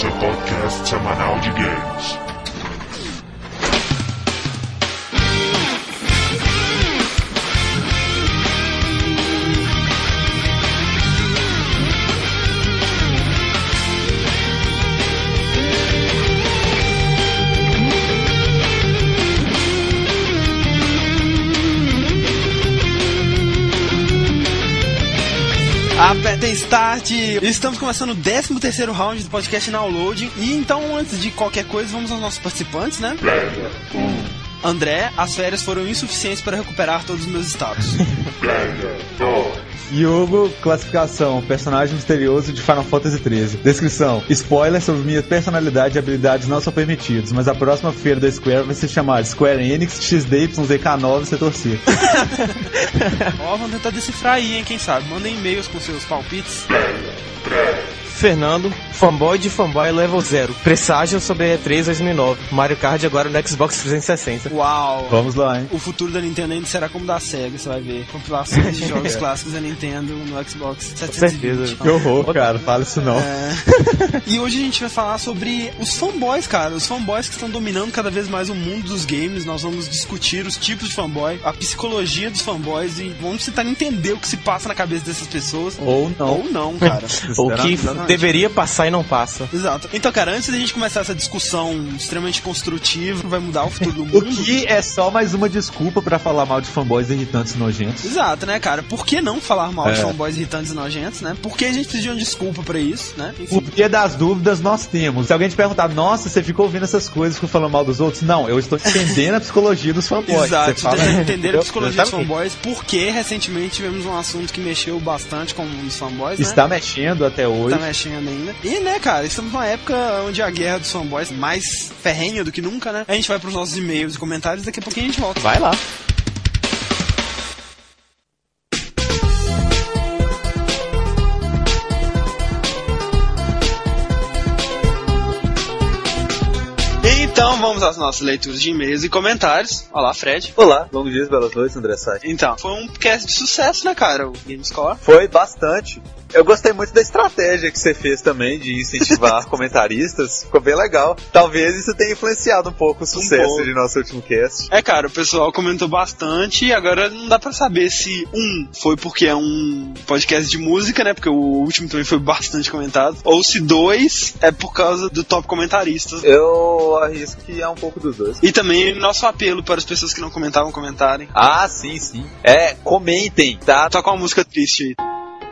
seu podcast semanal de games. Apertem Start! Estamos começando o 13º round do podcast Download. E então, antes de qualquer coisa, vamos aos nossos participantes, né? André, as férias foram insuficientes para recuperar todos os meus status. Hugo, classificação, personagem misterioso de Final Fantasy XIII. Descrição, spoiler sobre minha personalidade e habilidades não são permitidos, mas a próxima feira da Square vai se chamar Square Enix XDYZK9 Setor C. Ó, vamos tentar decifrar aí, hein, quem sabe. Mandem e-mails com seus palpites. Fernando, fanboy de fanboy level 0. Presságio sobre E3 2009. Mario Kart agora no Xbox 360. Uau! Vamos lá, hein? O futuro da Nintendo ainda será como da Sega, você vai ver. Compilações de jogos clássicos da Nintendo no Xbox 720. Com certeza. Que horror, cara. Fala isso não. E hoje a gente vai falar sobre os fanboys, cara. Os fanboys que estão dominando cada vez mais o mundo dos games. Nós vamos discutir os tipos de fanboy, a psicologia dos fanboys e vamos tentar entender o que se passa na cabeça dessas pessoas. Ou não. Ou não, cara. Ou que deveria passar e não passa. Exato. Então, cara, antes da gente começar essa discussão extremamente construtiva, vai mudar o futuro do mundo. O que é só mais uma desculpa pra falar mal de fanboys irritantes e nojentos. Exato, né, cara? Por que não falar mal de fanboys irritantes e nojentos, né? Por que a gente precisa de uma desculpa pra isso, né? Enfim. O que das dúvidas nós temos. Se alguém te perguntar, nossa, você ficou ouvindo essas coisas, ficou falando mal dos outros? Não, eu estou entendendo a psicologia dos fanboys. Exato, você fala... entender a psicologia dos fanboys, porque recentemente tivemos um assunto que mexeu bastante com os fanboys, né? Está mexendo até hoje. Está mexendo ainda. E, né, cara, estamos numa época onde a guerra dos fanboys é mais ferrenha do que nunca, né? A gente vai pros nossos e-mails e comentários, daqui a pouquinho a gente volta. Vai lá. Então vamos às nossas leituras de e-mails e comentários. Olá, Fred. Olá, bons dias, belas noites, André Sá. Então, foi um cast de sucesso, né, cara, o GameScore? Foi bastante. Eu gostei muito da estratégia que você fez também de incentivar comentaristas. Ficou bem legal. Talvez isso tenha influenciado um pouco o sucesso de nosso último cast. É, cara, o pessoal comentou bastante e agora não dá pra saber se foi porque é um podcast de música, né, porque o último também foi bastante comentado, ou se 2 é por causa do top comentaristas. Eu arrisco que é um pouco dos dois. E também nosso apelo para as pessoas que não comentavam, comentarem. Ah, sim. Comentem, tá? Toca uma música triste aí.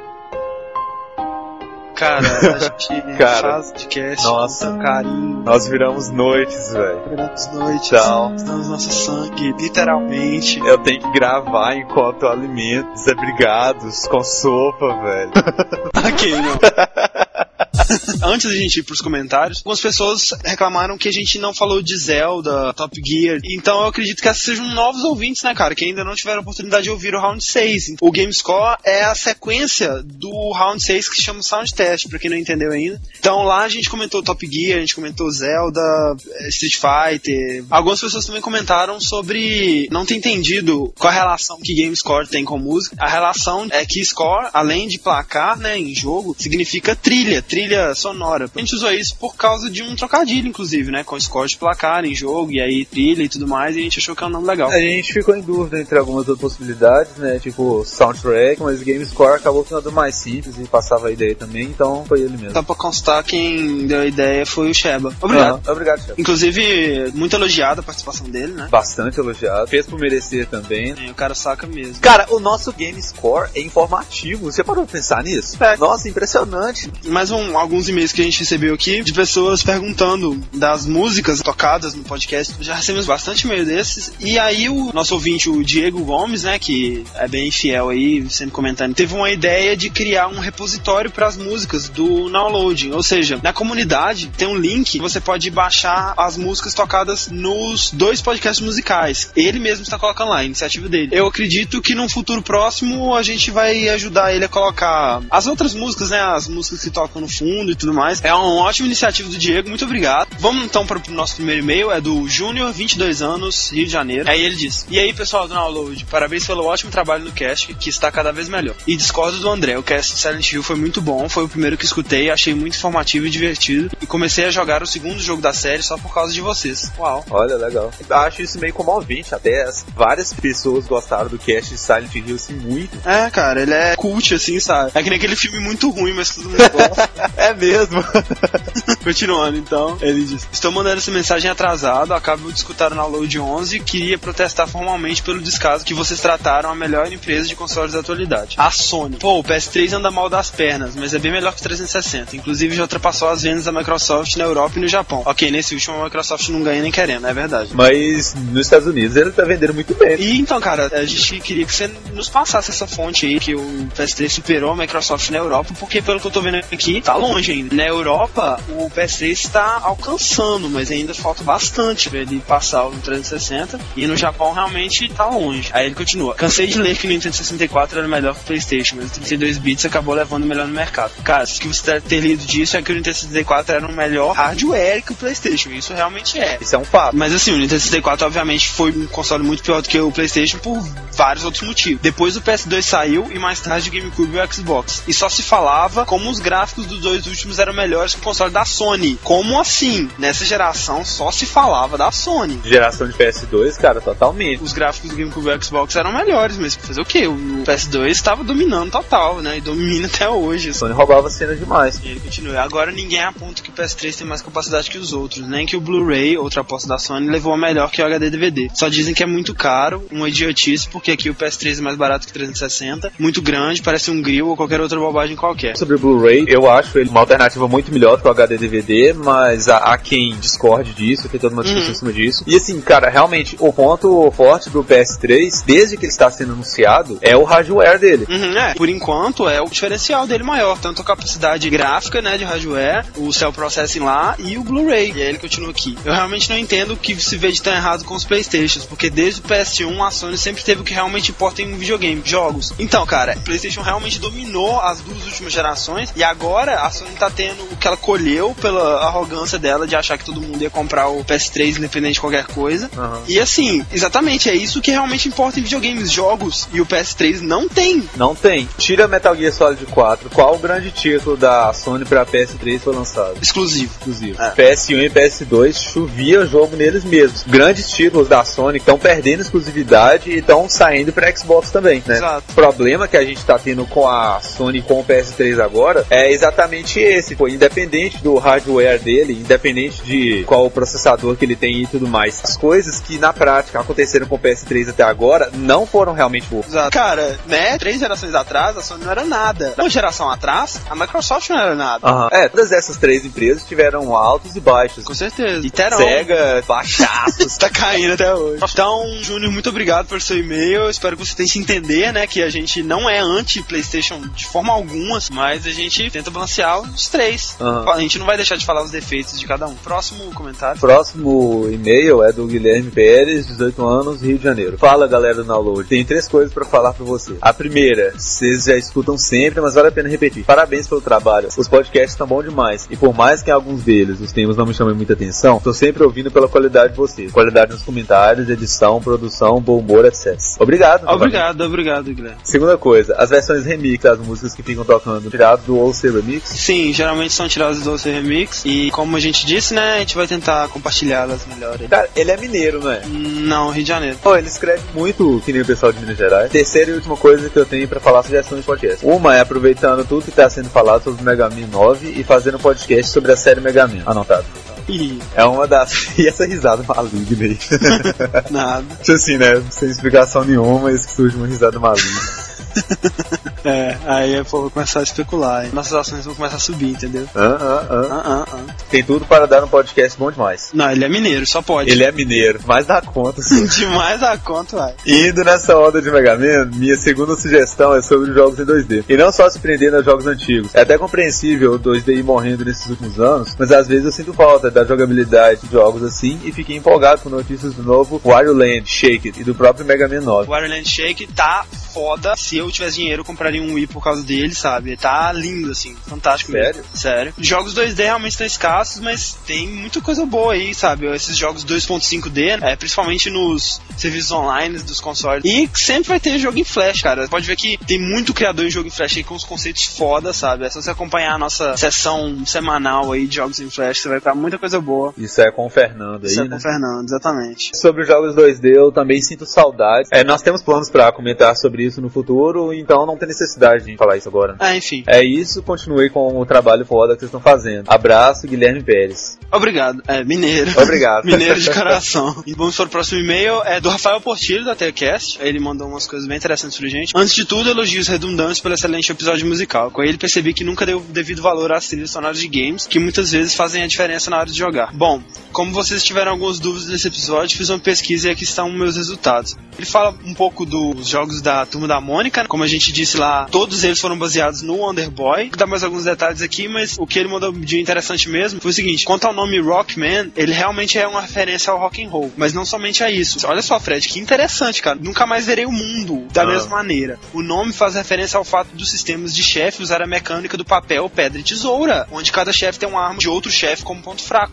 Cara, a gente faz podcast com carinho. Nós viramos noites, velho. Viramos noites. Então, damos nosso sangue, literalmente. Eu tenho que gravar enquanto alimento desabrigados com sopa, velho. Ok, não. Antes da gente ir pros comentários, algumas pessoas reclamaram que a gente não falou de Zelda, Top Gear. Então eu acredito que essas sejam novos ouvintes, né, cara, que ainda não tiveram a oportunidade de ouvir o Round 6. O GameScore é a sequência do Round 6 que se chama Sound Test, pra quem não entendeu ainda. Então lá a gente comentou Top Gear, a gente comentou Zelda, Street Fighter. Algumas pessoas também comentaram sobre não ter entendido qual a relação que GameScore tem com música. A relação é que score, além de placar, né, em jogo, significa trilha sonora. A gente usou isso por causa de um trocadilho, inclusive, né, com score de placar em jogo, e aí trilha e tudo mais, e a gente achou que é um nome legal. A gente ficou em dúvida entre algumas outras possibilidades, né, tipo soundtrack, mas GameScore acabou sendo mais simples e passava a ideia também, então foi ele mesmo. Só pra constar, quem deu a ideia foi o Sheba. Obrigado. Obrigado, Sheba. Inclusive, muito elogiada a participação dele, né? Bastante elogiado. Fez por merecer também. O cara saca mesmo. Cara, o nosso GameScore é informativo. Você parou pra pensar nisso? Nossa, impressionante. Mais alguns e-mails que a gente recebeu aqui de pessoas perguntando das músicas tocadas no podcast. Já recebemos bastante e-mail desses. E aí o nosso ouvinte, o Diego Gomes, né, que é bem fiel aí, sempre comentando, teve uma ideia de criar um repositório para as músicas do Downloading. Ou seja, na comunidade tem um link que você pode baixar as músicas tocadas nos 2 podcasts musicais. Ele mesmo está colocando lá, a iniciativa dele. Eu acredito que num futuro próximo a gente vai ajudar ele a colocar as outras músicas, né, as músicas que tocam no fundo mundo e tudo mais. É uma ótima iniciativa do Diego, muito obrigado. Vamos então para o nosso primeiro e-mail, é do Júnior, 22 anos, Rio de Janeiro. Aí ele diz: e aí pessoal do Download, parabéns pelo ótimo trabalho no cast, que está cada vez melhor. E discordo do André, o cast de Silent Hill foi muito bom, foi o primeiro que escutei, achei muito informativo e divertido, e comecei a jogar o segundo jogo da série só por causa de vocês. Uau. Olha, legal. Acho isso meio comovente, até várias pessoas gostaram do cast de Silent Hill, assim, muito. É, cara, ele é cult, assim, sabe? É que nem aquele filme muito ruim, mas todo mundo gosta. É mesmo. Continuando, então, ele diz: estou mandando essa mensagem atrasado, acabo de escutar o Download 11 e queria protestar formalmente pelo descaso que vocês trataram a melhor empresa de consoles da atualidade, a Sony. Pô, o PS3 anda mal das pernas, mas é bem melhor que o 360, inclusive já ultrapassou as vendas da Microsoft na Europa e no Japão. Ok, nesse último a Microsoft não ganha nem querendo, é verdade. Mas nos Estados Unidos ele tá vendendo muito bem. E então, cara, a gente queria que você nos passasse essa fonte aí, que o PS3 superou a Microsoft na Europa, porque pelo que eu tô vendo aqui, tá longe ainda. Na Europa, o PS3 está alcançando, mas ainda falta bastante pra ele passar o 360, e no Japão realmente tá longe. Aí ele continua: cansei de ler que o Nintendo 64 era melhor que o PlayStation, mas o 32 bits acabou levando melhor no mercado. Cara, o que você deve ter lido disso é que o Nintendo 64 era um melhor hardware que o PlayStation, isso realmente é. Isso é um fato. Mas assim, o Nintendo 64 obviamente foi um console muito pior do que o PlayStation por vários outros motivos. Depois o PS2 saiu e mais tarde o GameCube e o Xbox. E só se falava como os gráficos dos dois últimos eram melhores que o console da Sony. Como assim? Nessa geração só se falava da Sony. Geração de PS2, cara, totalmente. Os gráficos do GameCube e o Xbox eram melhores, mas fazer o quê? O PS2 estava dominando total, né? E domina até hoje. A Sony roubava cena demais. E ele continua: agora ninguém aponta que o PS3 tem mais capacidade que os outros, nem que o Blu-ray, outra aposta da Sony, levou a melhor que o HD DVD. Só dizem que é muito caro, uma idiotice, porque aqui o PS3 é mais barato que o 360, muito grande, parece um grill ou qualquer outra bobagem qualquer. Sobre o Blu-ray, eu acho ele uma alternativa muito melhor que o HD DVD, mas há quem discorde disso, tem toda uma discussão em cima disso. E assim, cara, realmente, o ponto forte do PS3, desde que ele está sendo anunciado, é o hardware dele. Por enquanto é o diferencial dele maior, tanto a capacidade gráfica, né, de hardware, o cell processing lá e o Blu-ray. E aí ele continua aqui: eu realmente não entendo o que se vê de tão errado com os Playstations, porque desde o PS1 a Sony sempre teve o que realmente importa em um videogame, jogos. Então, cara, o PlayStation realmente dominou as duas últimas gerações, e agora a Sony tá tendo o que ela colheu pela arrogância dela de achar que todo mundo ia comprar o PS3 independente de qualquer coisa. E assim, exatamente, é isso que realmente importa em videogames, jogos, e o PS3 não tem. Não tem. Tira Metal Gear Solid 4, qual o grande título da Sony pra PS3 foi lançado? Exclusivo. PS1 e PS2 chovia jogo neles mesmos. Grandes títulos da Sony estão perdendo exclusividade e estão saindo pra Xbox também, né? Exato. O problema que a gente tá tendo com a Sony com o PS3 agora é exatamente esse. Pô, independente do hardware dele, independente de qual o processador que ele tem e tudo mais, as coisas que na prática aconteceram com o PS3 até agora não foram realmente boas. Exato. Cara, né? 3 gerações atrás a Sony não era nada. Uma geração atrás, a Microsoft não era nada. Todas essas 3 empresas tiveram altos e baixos. Com certeza. E terão. Sega, baixaços. Tá caindo até hoje. Então, Júnior, muito obrigado por seu e-mail. Eu espero que você tenha se entender, né? Que a gente não é anti-PlayStation de forma alguma, mas a gente tenta balancear os 3. A gente não vai deixar de falar os defeitos de cada um. Próximo comentário. Próximo e-mail é do Guilherme Pérez, 18 anos, Rio de Janeiro. Fala, galera do Download. Tem 3 coisas pra falar pra você. A primeira, vocês já escutam sempre, mas vale a pena repetir. Parabéns pelo trabalho. Os podcasts estão bons demais. E por mais que alguns deles os temas não me chamem muita atenção, tô sempre ouvindo pela qualidade de vocês. Qualidade nos comentários, edição, produção, bom humor, etc. Obrigado. Obrigado, Guilherme. Segunda coisa, as versões remix das músicas que ficam tocando, tirado do OC Remix? Sim, geralmente são tiradas do OC Remix. E como a gente disse, né, a gente vai tentar compartilhá-las melhor. Cara, ele é mineiro, não é? Não, Rio de Janeiro. Ele escreve muito que nem o pessoal de Minas Gerais. Terceira e última coisa que eu tenho pra falar sugestões de podcast. Uma é aproveitando tudo que tá sendo falado sobre o Mega Man 9 e fazendo um podcast sobre a série Mega Man. Anotado. É uma das... E essa risada maligna aí? Nada. Tipo assim, né? Sem explicação nenhuma, mas que surge uma risada maligna. Aí o povo vai começar a especular, hein? Nossas ações vão começar a subir, entendeu? Tem tudo para dar um podcast bom demais. Não, ele é mineiro, só pode. Ele é mineiro, mais dá conta. Demais dá conta, vai. Indo nessa onda de Mega Man, minha segunda sugestão é sobre jogos em 2D. E não só se prendendo a jogos antigos. É até compreensível o 2D ir morrendo nesses últimos anos, mas às vezes eu sinto falta da jogabilidade de jogos assim e fiquei empolgado com notícias do novo Wario Land Shake It e do próprio Mega Man 9. Wario Land Shake tá foda. Se eu tivesse dinheiro, eu compraria um Wii por causa dele, sabe? Tá lindo, assim, fantástico. Sério? Mesmo. Sério. Jogos 2D realmente estão escassos, mas tem muita coisa boa aí, sabe? Esses jogos 2.5D, principalmente nos serviços online dos consoles. E sempre vai ter jogo em Flash, cara. Pode ver que tem muito criador em jogo em Flash aí com os conceitos foda, sabe? É só você acompanhar a nossa sessão semanal aí de jogos em Flash, você vai ver muita coisa boa. Isso é com o Fernando aí, Isso é né? com o Fernando, exatamente. Sobre os jogos 2D, eu também sinto saudades. Nós temos planos pra comentar sobre isso no futuro, então não tem necessidade de falar isso agora. Enfim. É isso, continue com o trabalho foda que vocês estão fazendo. Abraço, Guilherme Pérez. Obrigado. Mineiro. Obrigado. Mineiro de coração. E vamos para o próximo e-mail, do Rafael Portillo, da TechCast. Ele mandou umas coisas bem interessantes pra gente. Antes de tudo, elogios redundantes pelo excelente episódio musical. Com ele, percebi que nunca deu devido valor às trilhas sonoras de games, que muitas vezes fazem a diferença na hora de jogar. Bom, como vocês tiveram algumas dúvidas nesse episódio, fiz uma pesquisa e aqui estão meus resultados. Ele fala um pouco dos jogos da Turma da Mônica. Como a gente disse lá, todos eles foram baseados no Wonder Boy. Vou dar mais alguns detalhes aqui, mas o que ele mandou de interessante mesmo foi o seguinte: quanto ao nome Rockman, ele realmente é uma referência ao rock and roll, mas não somente a isso. Olha só, Fred, que interessante, cara. Nunca mais verei o mundo da mesma maneira. O nome faz referência ao fato dos sistemas de chefe usar a mecânica do papel, pedra e tesoura, onde cada chefe tem uma arma de outro chefe como ponto fraco.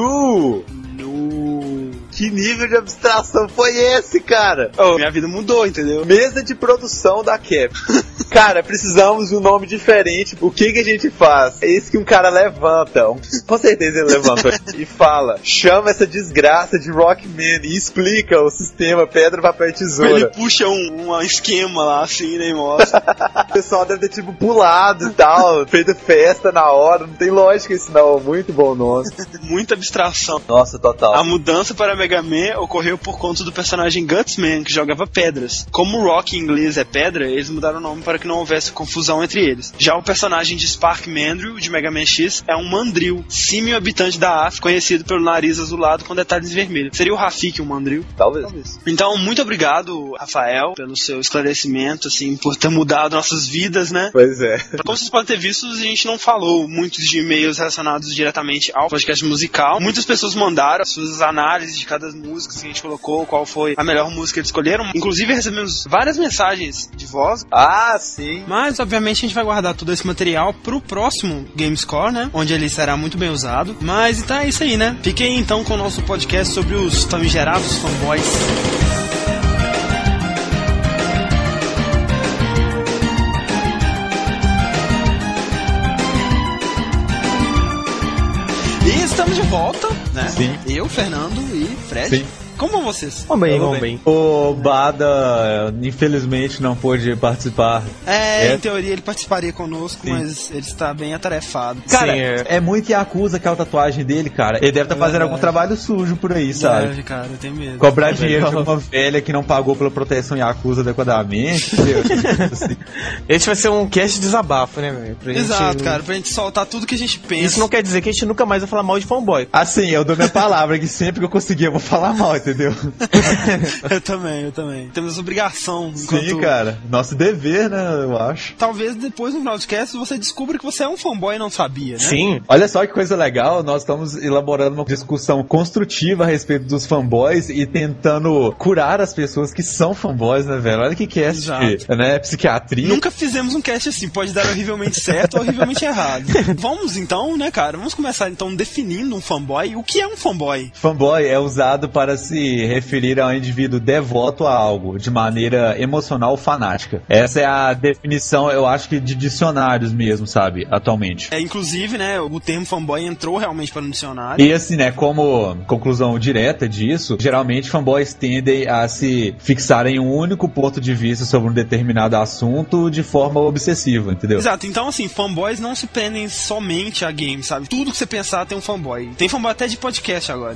Que nível de abstração foi esse, cara? Minha vida mudou, entendeu? Mesa de produção da Cap. Cara, precisamos de um nome diferente. O que a gente faz? É isso que um cara levanta. Com certeza ele levanta. E fala, chama essa desgraça de Rockman e explica o sistema pedra, papel e tesoura. Ele puxa um esquema lá assim, né, e mostra. O pessoal deve ter tipo pulado e tal, feito festa na hora. Não tem lógica isso não. Muito bom nome. Muita abstração. Nossa, total. A mudança para Mega Man ocorreu por conta do personagem Gutsman, que jogava pedras. Como o Rock em inglês é pedra, eles mudaram o nome para que não houvesse confusão entre eles. Já o personagem de Spark Mandrill, de Mega Man X, é um mandril, símio habitante da África, conhecido pelo nariz azulado com detalhes vermelhos. Seria o Rafik um mandril? Talvez. Então, muito obrigado, Rafael, pelo seu esclarecimento, assim, por ter mudado nossas vidas, né? Pois é. Como vocês podem ter visto, a gente não falou muitos de e-mails relacionados diretamente ao podcast musical. Muitas pessoas mandaram as suas análises de cada música que a gente colocou, qual foi a melhor música que eles escolheram. Inclusive, recebemos várias mensagens de voz. Ah, sim. Mas, obviamente, a gente vai guardar todo esse material pro próximo Gamescore, né? Onde ele será muito bem usado. Mas, então é isso aí, né? Fiquem, então, com o nosso podcast sobre os famigerados fanboys. E estamos de volta, né? Sim. Eu, Fernando e Fred. Sim. Como vão vocês? Vamos bem. O Bada, infelizmente, não pôde participar. Em teoria ele participaria conosco, sim, mas ele está bem atarefado. Cara, sim, é muito Yakuza aquela tatuagem dele, cara. Ele deve estar fazendo algum trabalho sujo por aí, sabe? Deve, cara, eu tenho medo. Cobrar dinheiro de uma velha que não pagou pela proteção Yakuza adequadamente. Assim. Esse vai ser um cast de desabafo, né, velho? Exato, cara, pra gente soltar tudo que a gente pensa. Isso não quer dizer que a gente nunca mais vai falar mal de fanboy. Assim, eu dou minha palavra que sempre que eu conseguir eu vou falar mal, entendeu? Eu também. Temos obrigação. Sim, cara. Nosso dever, né, eu acho. Talvez depois no final do cast você descubra que você é um fanboy e não sabia, né? Sim. Olha só que coisa legal, nós estamos elaborando uma discussão construtiva a respeito dos fanboys e tentando curar as pessoas que são fanboys, né, velho? Olha que cast, né, psiquiatria. Nunca fizemos um cast assim, pode dar horrivelmente certo ou horrivelmente errado. Vamos então, né, cara, vamos começar então definindo um fanboy. O que é um fanboy? Fanboy é usado para se referir ao indivíduo devoto a algo, de maneira emocional ou fanática. Essa é a definição, eu acho que de dicionários mesmo, sabe, atualmente. Inclusive, né, o termo fanboy entrou realmente para o dicionário. E assim, né, como conclusão direta disso, geralmente fanboys tendem a se fixar em um único ponto de vista sobre um determinado assunto de forma obsessiva, entendeu? Exato, então assim, fanboys não se prendem somente a games, sabe? Tudo que você pensar tem um fanboy. Tem fanboy até de podcast agora,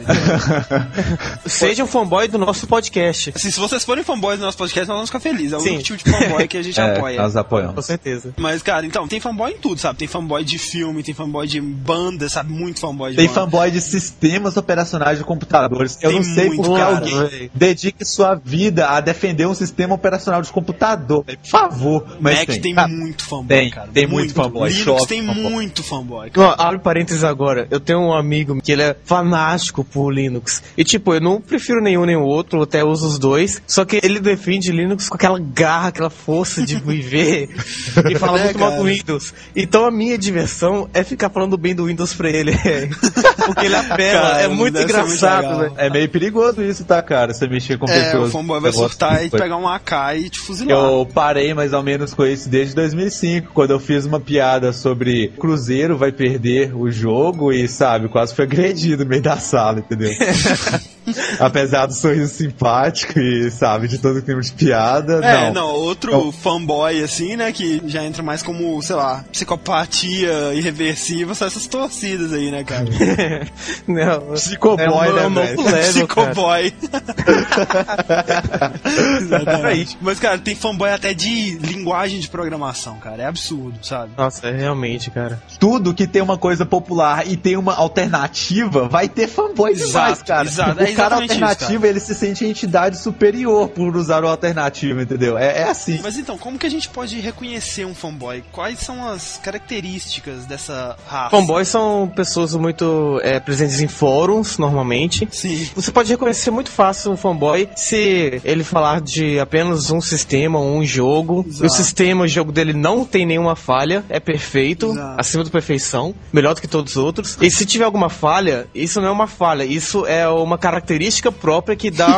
Seja um fanboy do nosso podcast. Assim, se vocês forem fanboys do nosso podcast, nós vamos ficar felizes. É o único tipo de fanboy que a gente apoia. Nós apoiamos. Com certeza. Mas, cara, então, tem fanboy em tudo, sabe? Tem fanboy de filme, tem fanboy de banda, sabe? Muito fanboy de Tem banda. fanboy de sistemas operacionais de computadores. Eu Tem não sei muito, por que cara. alguém dedique sua vida a defender um sistema operacional de computador. Por favor. Mas Mac tem muito fanboy, tem, cara. Tem muito fanboy. Linux tem fanboy. muito fanboy. Não, abre parênteses agora. Eu tenho um amigo que ele é fanático por Linux. E tipo, eu não prefiro nenhum nem o outro, até uso os dois. Só que ele defende Linux com aquela garra, aquela força de viver e fala muito mal do Windows. Então a minha diversão é ficar falando bem do Windows pra ele. Porque ele apela, cara, é muito engraçado, velho. É meio perigoso isso, tá, cara? Você mexer com pessoas. O fanboy vai surtar e pegar um AK e te fuzilar. Eu parei mais ou menos com isso desde 2005, quando eu fiz uma piada sobre Cruzeiro vai perder o jogo e, sabe, quase foi agredido no meio da sala, entendeu? Apesar do sorriso simpático e, sabe, de todo clima de piada. Outro fanboy, assim, né, que já entra mais como, sei lá, psicopatia irreversível, são essas torcidas aí, né, cara? Não, psicoboy, né, velho? Psicoboy. Exatamente. Mas, cara, tem fanboy até de linguagem de programação, cara. É absurdo, sabe? Nossa, é realmente, cara. Tudo que tem uma coisa popular e tem uma alternativa, vai ter fanboy demais, cara. Exato. O cara alternativo, ele se sente entidade superior por usar o alternativo, entendeu? É assim. Mas então, como que a gente pode reconhecer um fanboy? Quais são as características dessa raça? Fanboys são pessoas muito presentes em fóruns, normalmente. Sim. Você pode reconhecer muito fácil um fanboy se ele falar de apenas um sistema, um jogo. Exato. O jogo dele não tem nenhuma falha, é perfeito, exato, acima da perfeição, melhor do que todos os outros. E se tiver alguma falha, isso não é uma falha, isso é uma característica própria que dá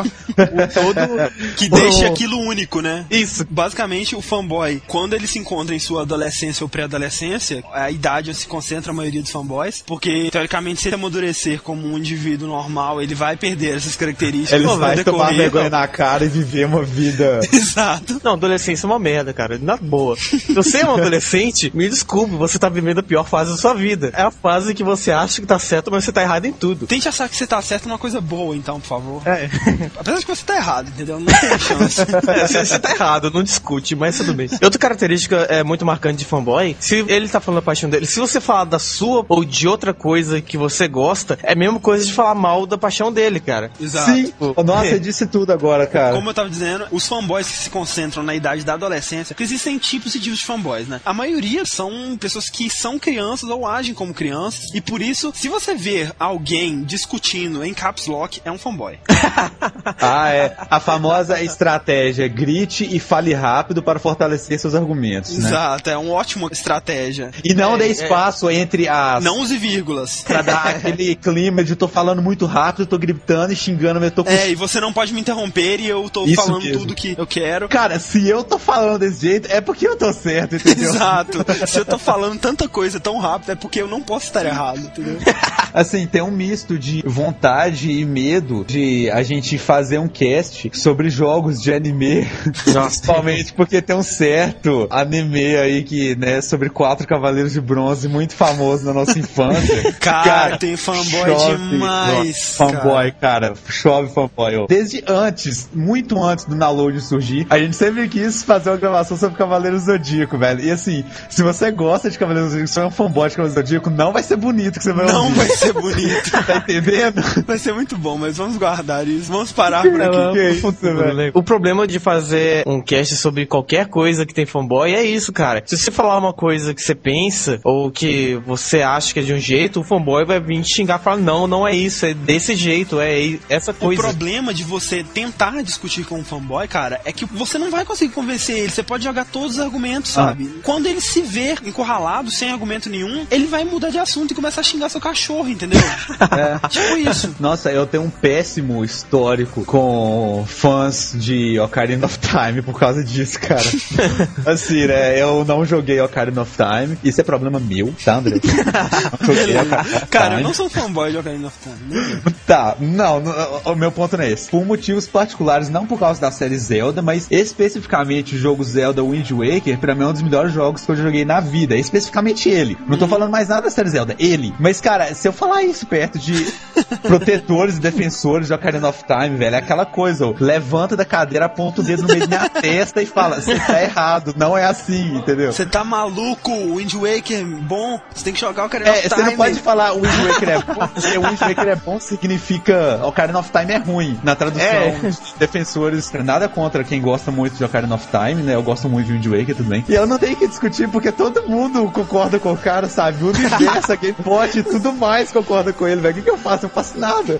que deixa aquilo único, né? Isso. Basicamente, o fanboy, quando ele se encontra em sua adolescência ou pré-adolescência, a idade onde se concentra a maioria dos fanboys, porque, teoricamente, se ele amadurecer como um indivíduo normal, ele vai perder essas características. Ele vai tomar vergonha na cara e viver uma vida... Exato. Não, adolescência é uma merda, cara. Na boa. Se você é um adolescente, me desculpe, você tá vivendo a pior fase da sua vida. É a fase que você acha que tá certo, mas você tá errado em tudo. Tente achar que você tá certo numa coisa boa, então, por favor. Apesar de que você tá errado, entendeu? Não tem chance. Você tá errado, não discute, mas tudo bem. Outra característica muito marcante de fanboy, se ele tá falando da paixão dele, se você falar da sua ou de outra coisa que você gosta, é a mesma coisa de falar mal da paixão dele, cara. Exato. Sim. Nossa, você disse tudo agora, cara. Como eu tava dizendo, os fanboys que se concentram na idade da adolescência, porque existem tipos e tipos de fanboys, né? A maioria são pessoas que são crianças ou agem como crianças, e por isso, se você ver alguém discutindo em caps lock, é um fanboy. A famosa estratégia grite e fale rápido para fortalecer seus argumentos, né? Exato, é uma ótima estratégia. E não dê espaço entre as... Não use vírgulas. Pra dar aquele clima de tô falando muito rápido, tô gritando e xingando, eu tô... e você não pode me interromper e eu tô isso falando mesmo. Tudo que eu quero. Cara, se eu tô falando desse jeito, é porque eu tô certo, entendeu? Exato. Se eu tô falando tanta coisa tão rápido, é porque eu não posso estar errado, entendeu? Assim, tem um misto de vontade e medo de a gente fazer um cast sobre jogos de anime. Principalmente porque tem um certo anime aí que, né, sobre 4 Cavaleiros de Bronze, muito famoso na nossa infância. Cara, tem fanboy demais. Fanboy, cara. Chove fanboy. Desde antes, muito antes do download surgir, a gente sempre quis fazer uma gravação sobre Cavaleiros do Zodíaco, velho. E assim, se você gosta de Cavaleiros do Zodíaco, se você é um fanboy de Cavaleiros do Zodíaco, não vai ser bonito que você vai ouvir. Não vai ser bonito. Tá entendendo? Vai ser muito bom, mas vamos guardar isso. Vamos parar por aqui. O problema de fazer um cast sobre qualquer coisa que tem fanboy é isso, cara. Se você falar uma coisa que você pensa, ou que você acha que é de um jeito, o fanboy vai vir te xingar e falar, não é isso, é desse jeito, é essa coisa. O problema de você tentar discutir com um fanboy, cara, é que você não vai conseguir convencer ele. Você pode jogar todos os argumentos, sabe? Quando ele se ver encurralado, sem argumento nenhum, ele vai mudar de assunto e começar a xingar seu cachorro, entendeu? Tipo isso. Nossa, eu tenho um péssimo histórico com fãs de Ocarina of Time por causa disso, cara. Assim, né, eu não joguei Ocarina of Time. Isso é problema meu, tá, André? Cara, eu não sou fanboy de Ocarina of Time. Tá, não, o meu ponto não é esse. Por motivos particulares, não por causa da série Zelda, mas especificamente o jogo Zelda Wind Waker, pra mim é um dos melhores jogos que eu joguei na vida. Especificamente ele. Não tô falando mais nada da série Zelda, ele. Mas, cara, se eu falar isso perto de protetores e defensores de Ocarina of Time, velho, é aquela coisa, ó, levanta da cadeira, aponta o dedo no meio da minha testa e fala, você tá errado, não é assim, entendeu? Você tá maluco, o Wind Waker é bom, você tem que jogar o Ocarina of Time. Você não pode falar o Wind Waker é bom, porque o Wind Waker é bom significa Ocarina of Time é ruim, na tradução dos defensores, nada contra quem gosta muito de Ocarina of Time, né, eu gosto muito de Wind Waker, tudo bem. E eu não tenho que discutir, porque todo mundo concorda com o cara, sabe, o universo, a Game Pot e tudo mais concorda com ele, velho, o que eu faço? Eu faço nada. É isso mesmo.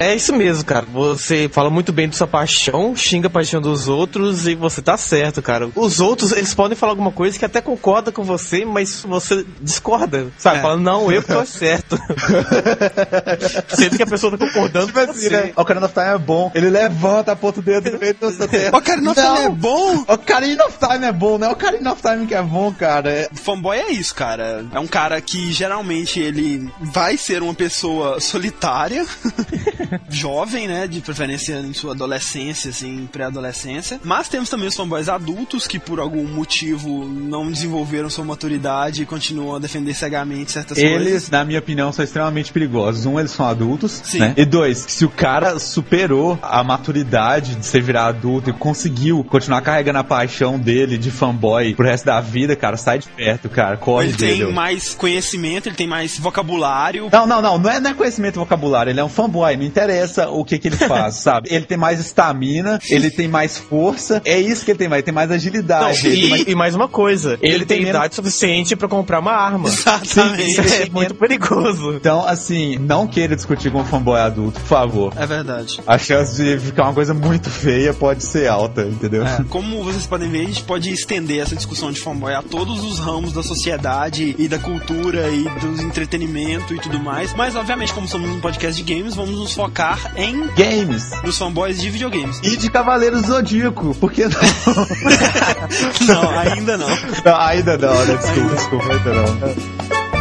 preso, cara. Você fala muito bem da sua paixão, xinga a paixão dos outros e você tá certo, cara. Os outros, eles podem falar alguma coisa que até concorda com você, mas você discorda, sabe? Fala, não, eu tô certo. Sendo que a pessoa tá concordando com você. Né? Ocarina of Time é bom. Ele levanta, aponta o dedo no meio do seu terra. Ocarina of Time é bom? Ocarina of Time é bom, não é Ocarina of Time que é bom, cara. Fanboy é isso, cara. É um cara que geralmente ele vai ser uma pessoa solitária, jovem, né? De preferência em sua adolescência, assim, pré-adolescência. Mas temos também os fanboys adultos que por algum motivo não desenvolveram sua maturidade e continuam a defender cegamente certas coisas. Eles, na minha opinião, são extremamente perigosos. Um, eles são adultos, né? E dois, se o cara superou a maturidade de ser virar adulto e conseguiu continuar carregando a paixão dele de fanboy pro resto da vida, cara, sai de perto, cara, corre dele. Ele tem mais conhecimento, ele tem mais vocabulário. Não é conhecimento e vocabulário, ele é um fanboy, não interessa o que ele faz, sabe? Ele tem mais estamina, ele tem mais força, é isso que ele tem mais agilidade. E mais uma coisa, ele tem idade suficiente pra comprar uma arma. Exatamente. Isso é muito perigoso. Então, assim, não queira discutir com um fanboy adulto, por favor. É verdade. A chance de ficar uma coisa muito feia pode ser alta, entendeu? Como vocês podem ver, a gente pode estender essa discussão de fanboy a todos os ramos da sociedade e da cultura e do entretenimento e tudo mais. Mas, obviamente, como somos um podcast de games, vamos nos focar em games. Dos fanboys de videogames. E de Cavaleiros do Zodíaco, por que não? Não, ainda não. Ainda não, né? Desculpa, ainda não.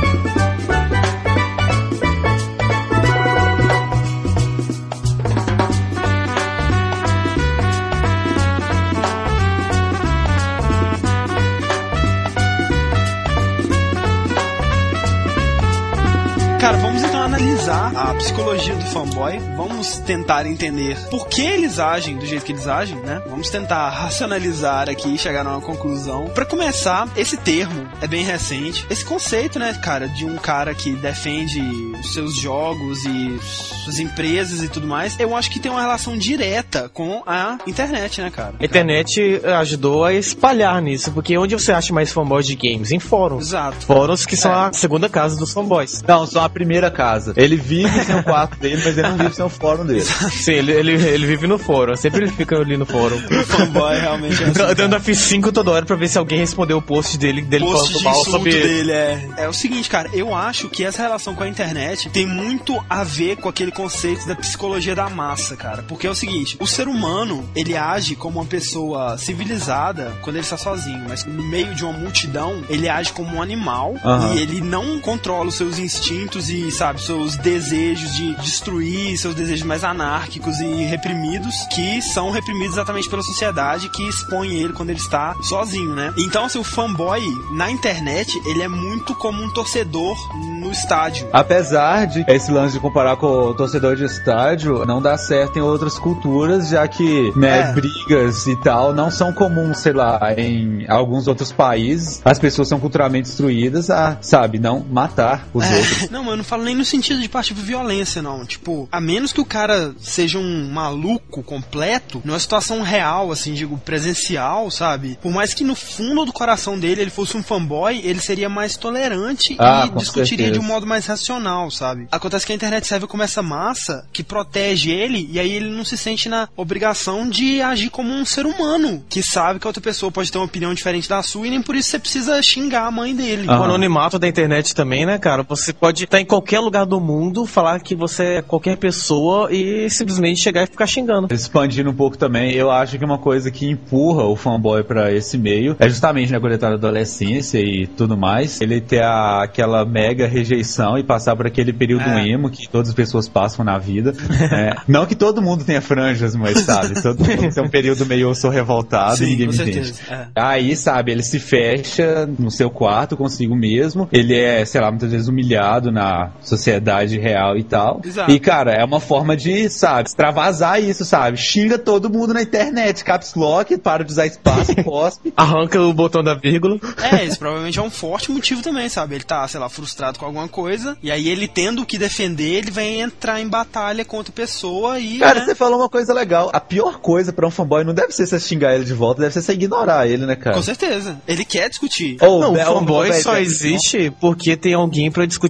Cara, vamos então analisar a psicologia do fanboy, vamos tentar entender por que eles agem do jeito que eles agem, né? Vamos tentar racionalizar aqui e chegar numa conclusão. Pra começar, esse termo é bem recente. Esse conceito, né, cara, de um cara que defende os seus jogos e suas empresas e tudo mais, eu acho que tem uma relação direta com a internet, né, cara? A internet ajudou a espalhar nisso, porque onde você acha mais fanboys de games? Em fóruns. Exato. Fóruns que são a segunda casa dos fanboys. Não, são a primeira casa. Ele vive sem o quarto dele, mas ele não vive sem o fórum dele. Sim, ele vive no fórum. Sempre ele fica ali no fórum. O fanboy realmente é assim, dando F5 toda hora pra ver se alguém respondeu o post dele falando mal sobre dele. É o seguinte, cara, eu acho que essa relação com a internet tem muito a ver com aquele conceito da psicologia da massa, cara. Porque é o seguinte, o ser humano, ele age como uma pessoa civilizada quando ele está sozinho, mas no meio de uma multidão, ele age como um animal e ele não controla os seus instintos e, sabe, seus desejos de destruir, seus desejos mais anárquicos e reprimidos, que são reprimidos exatamente pela sociedade que expõe ele quando ele está sozinho, né? Então, assim, o fanboy na internet, ele é muito como um torcedor no estádio. Apesar de esse lance de comparar com o torcedor de estádio não dá certo em outras culturas, já que, né, brigas e tal não são comuns, sei lá, em alguns outros países. As pessoas são culturalmente instruídas a, sabe, não matar os outros. Não, eu não falo nem no sentido de partir pra violência, não. Tipo, a menos que o cara seja um maluco completo, numa situação real, assim, digo, presencial, sabe? Por mais que no fundo do coração dele ele fosse um fanboy, ele seria mais tolerante e discutiria de um modo mais racional, sabe? Acontece que a internet serve como essa massa que protege ele, e aí ele não se sente na obrigação de agir como um ser humano, que sabe que a outra pessoa pode ter uma opinião diferente da sua, e nem por isso você precisa xingar a mãe dele. O anonimato da internet também, né, cara? Você pode estar em qualquer lugar do mundo, falar que você é qualquer pessoa e simplesmente chegar e ficar xingando. Expandindo um pouco também, eu acho que uma coisa que empurra o fanboy pra esse meio é justamente, né, quando ele tá na adolescência e tudo mais, ele ter aquela mega rejeição e passar por aquele período emo que todas as pessoas passam na vida. Não que todo mundo tenha franjas, mas, sabe, todo mundo tem um período meio eu sou revoltado. Sim, e ninguém com me certeza. entende. Aí, sabe, ele se fecha no seu quarto consigo mesmo, ele é, sei lá, muitas vezes humilhado na sociedade real e tal. Exato. E, cara, é uma forma de, sabe, extravasar isso, sabe? Xinga todo mundo na internet, caps lock, para de usar espaço, cospe. Arranca o botão da vírgula. Isso provavelmente é um forte motivo também, sabe? Ele tá, sei lá, frustrado com alguma coisa, e aí ele tendo o que defender, ele vai entrar em batalha com outra pessoa e... Cara, você falou uma coisa legal. A pior coisa pra um fanboy não deve ser você xingar ele de volta, deve ser você ignorar ele, né, cara? Com certeza. Ele quer discutir. Não, o fanboy só existe porque tem alguém pra discutir de volta.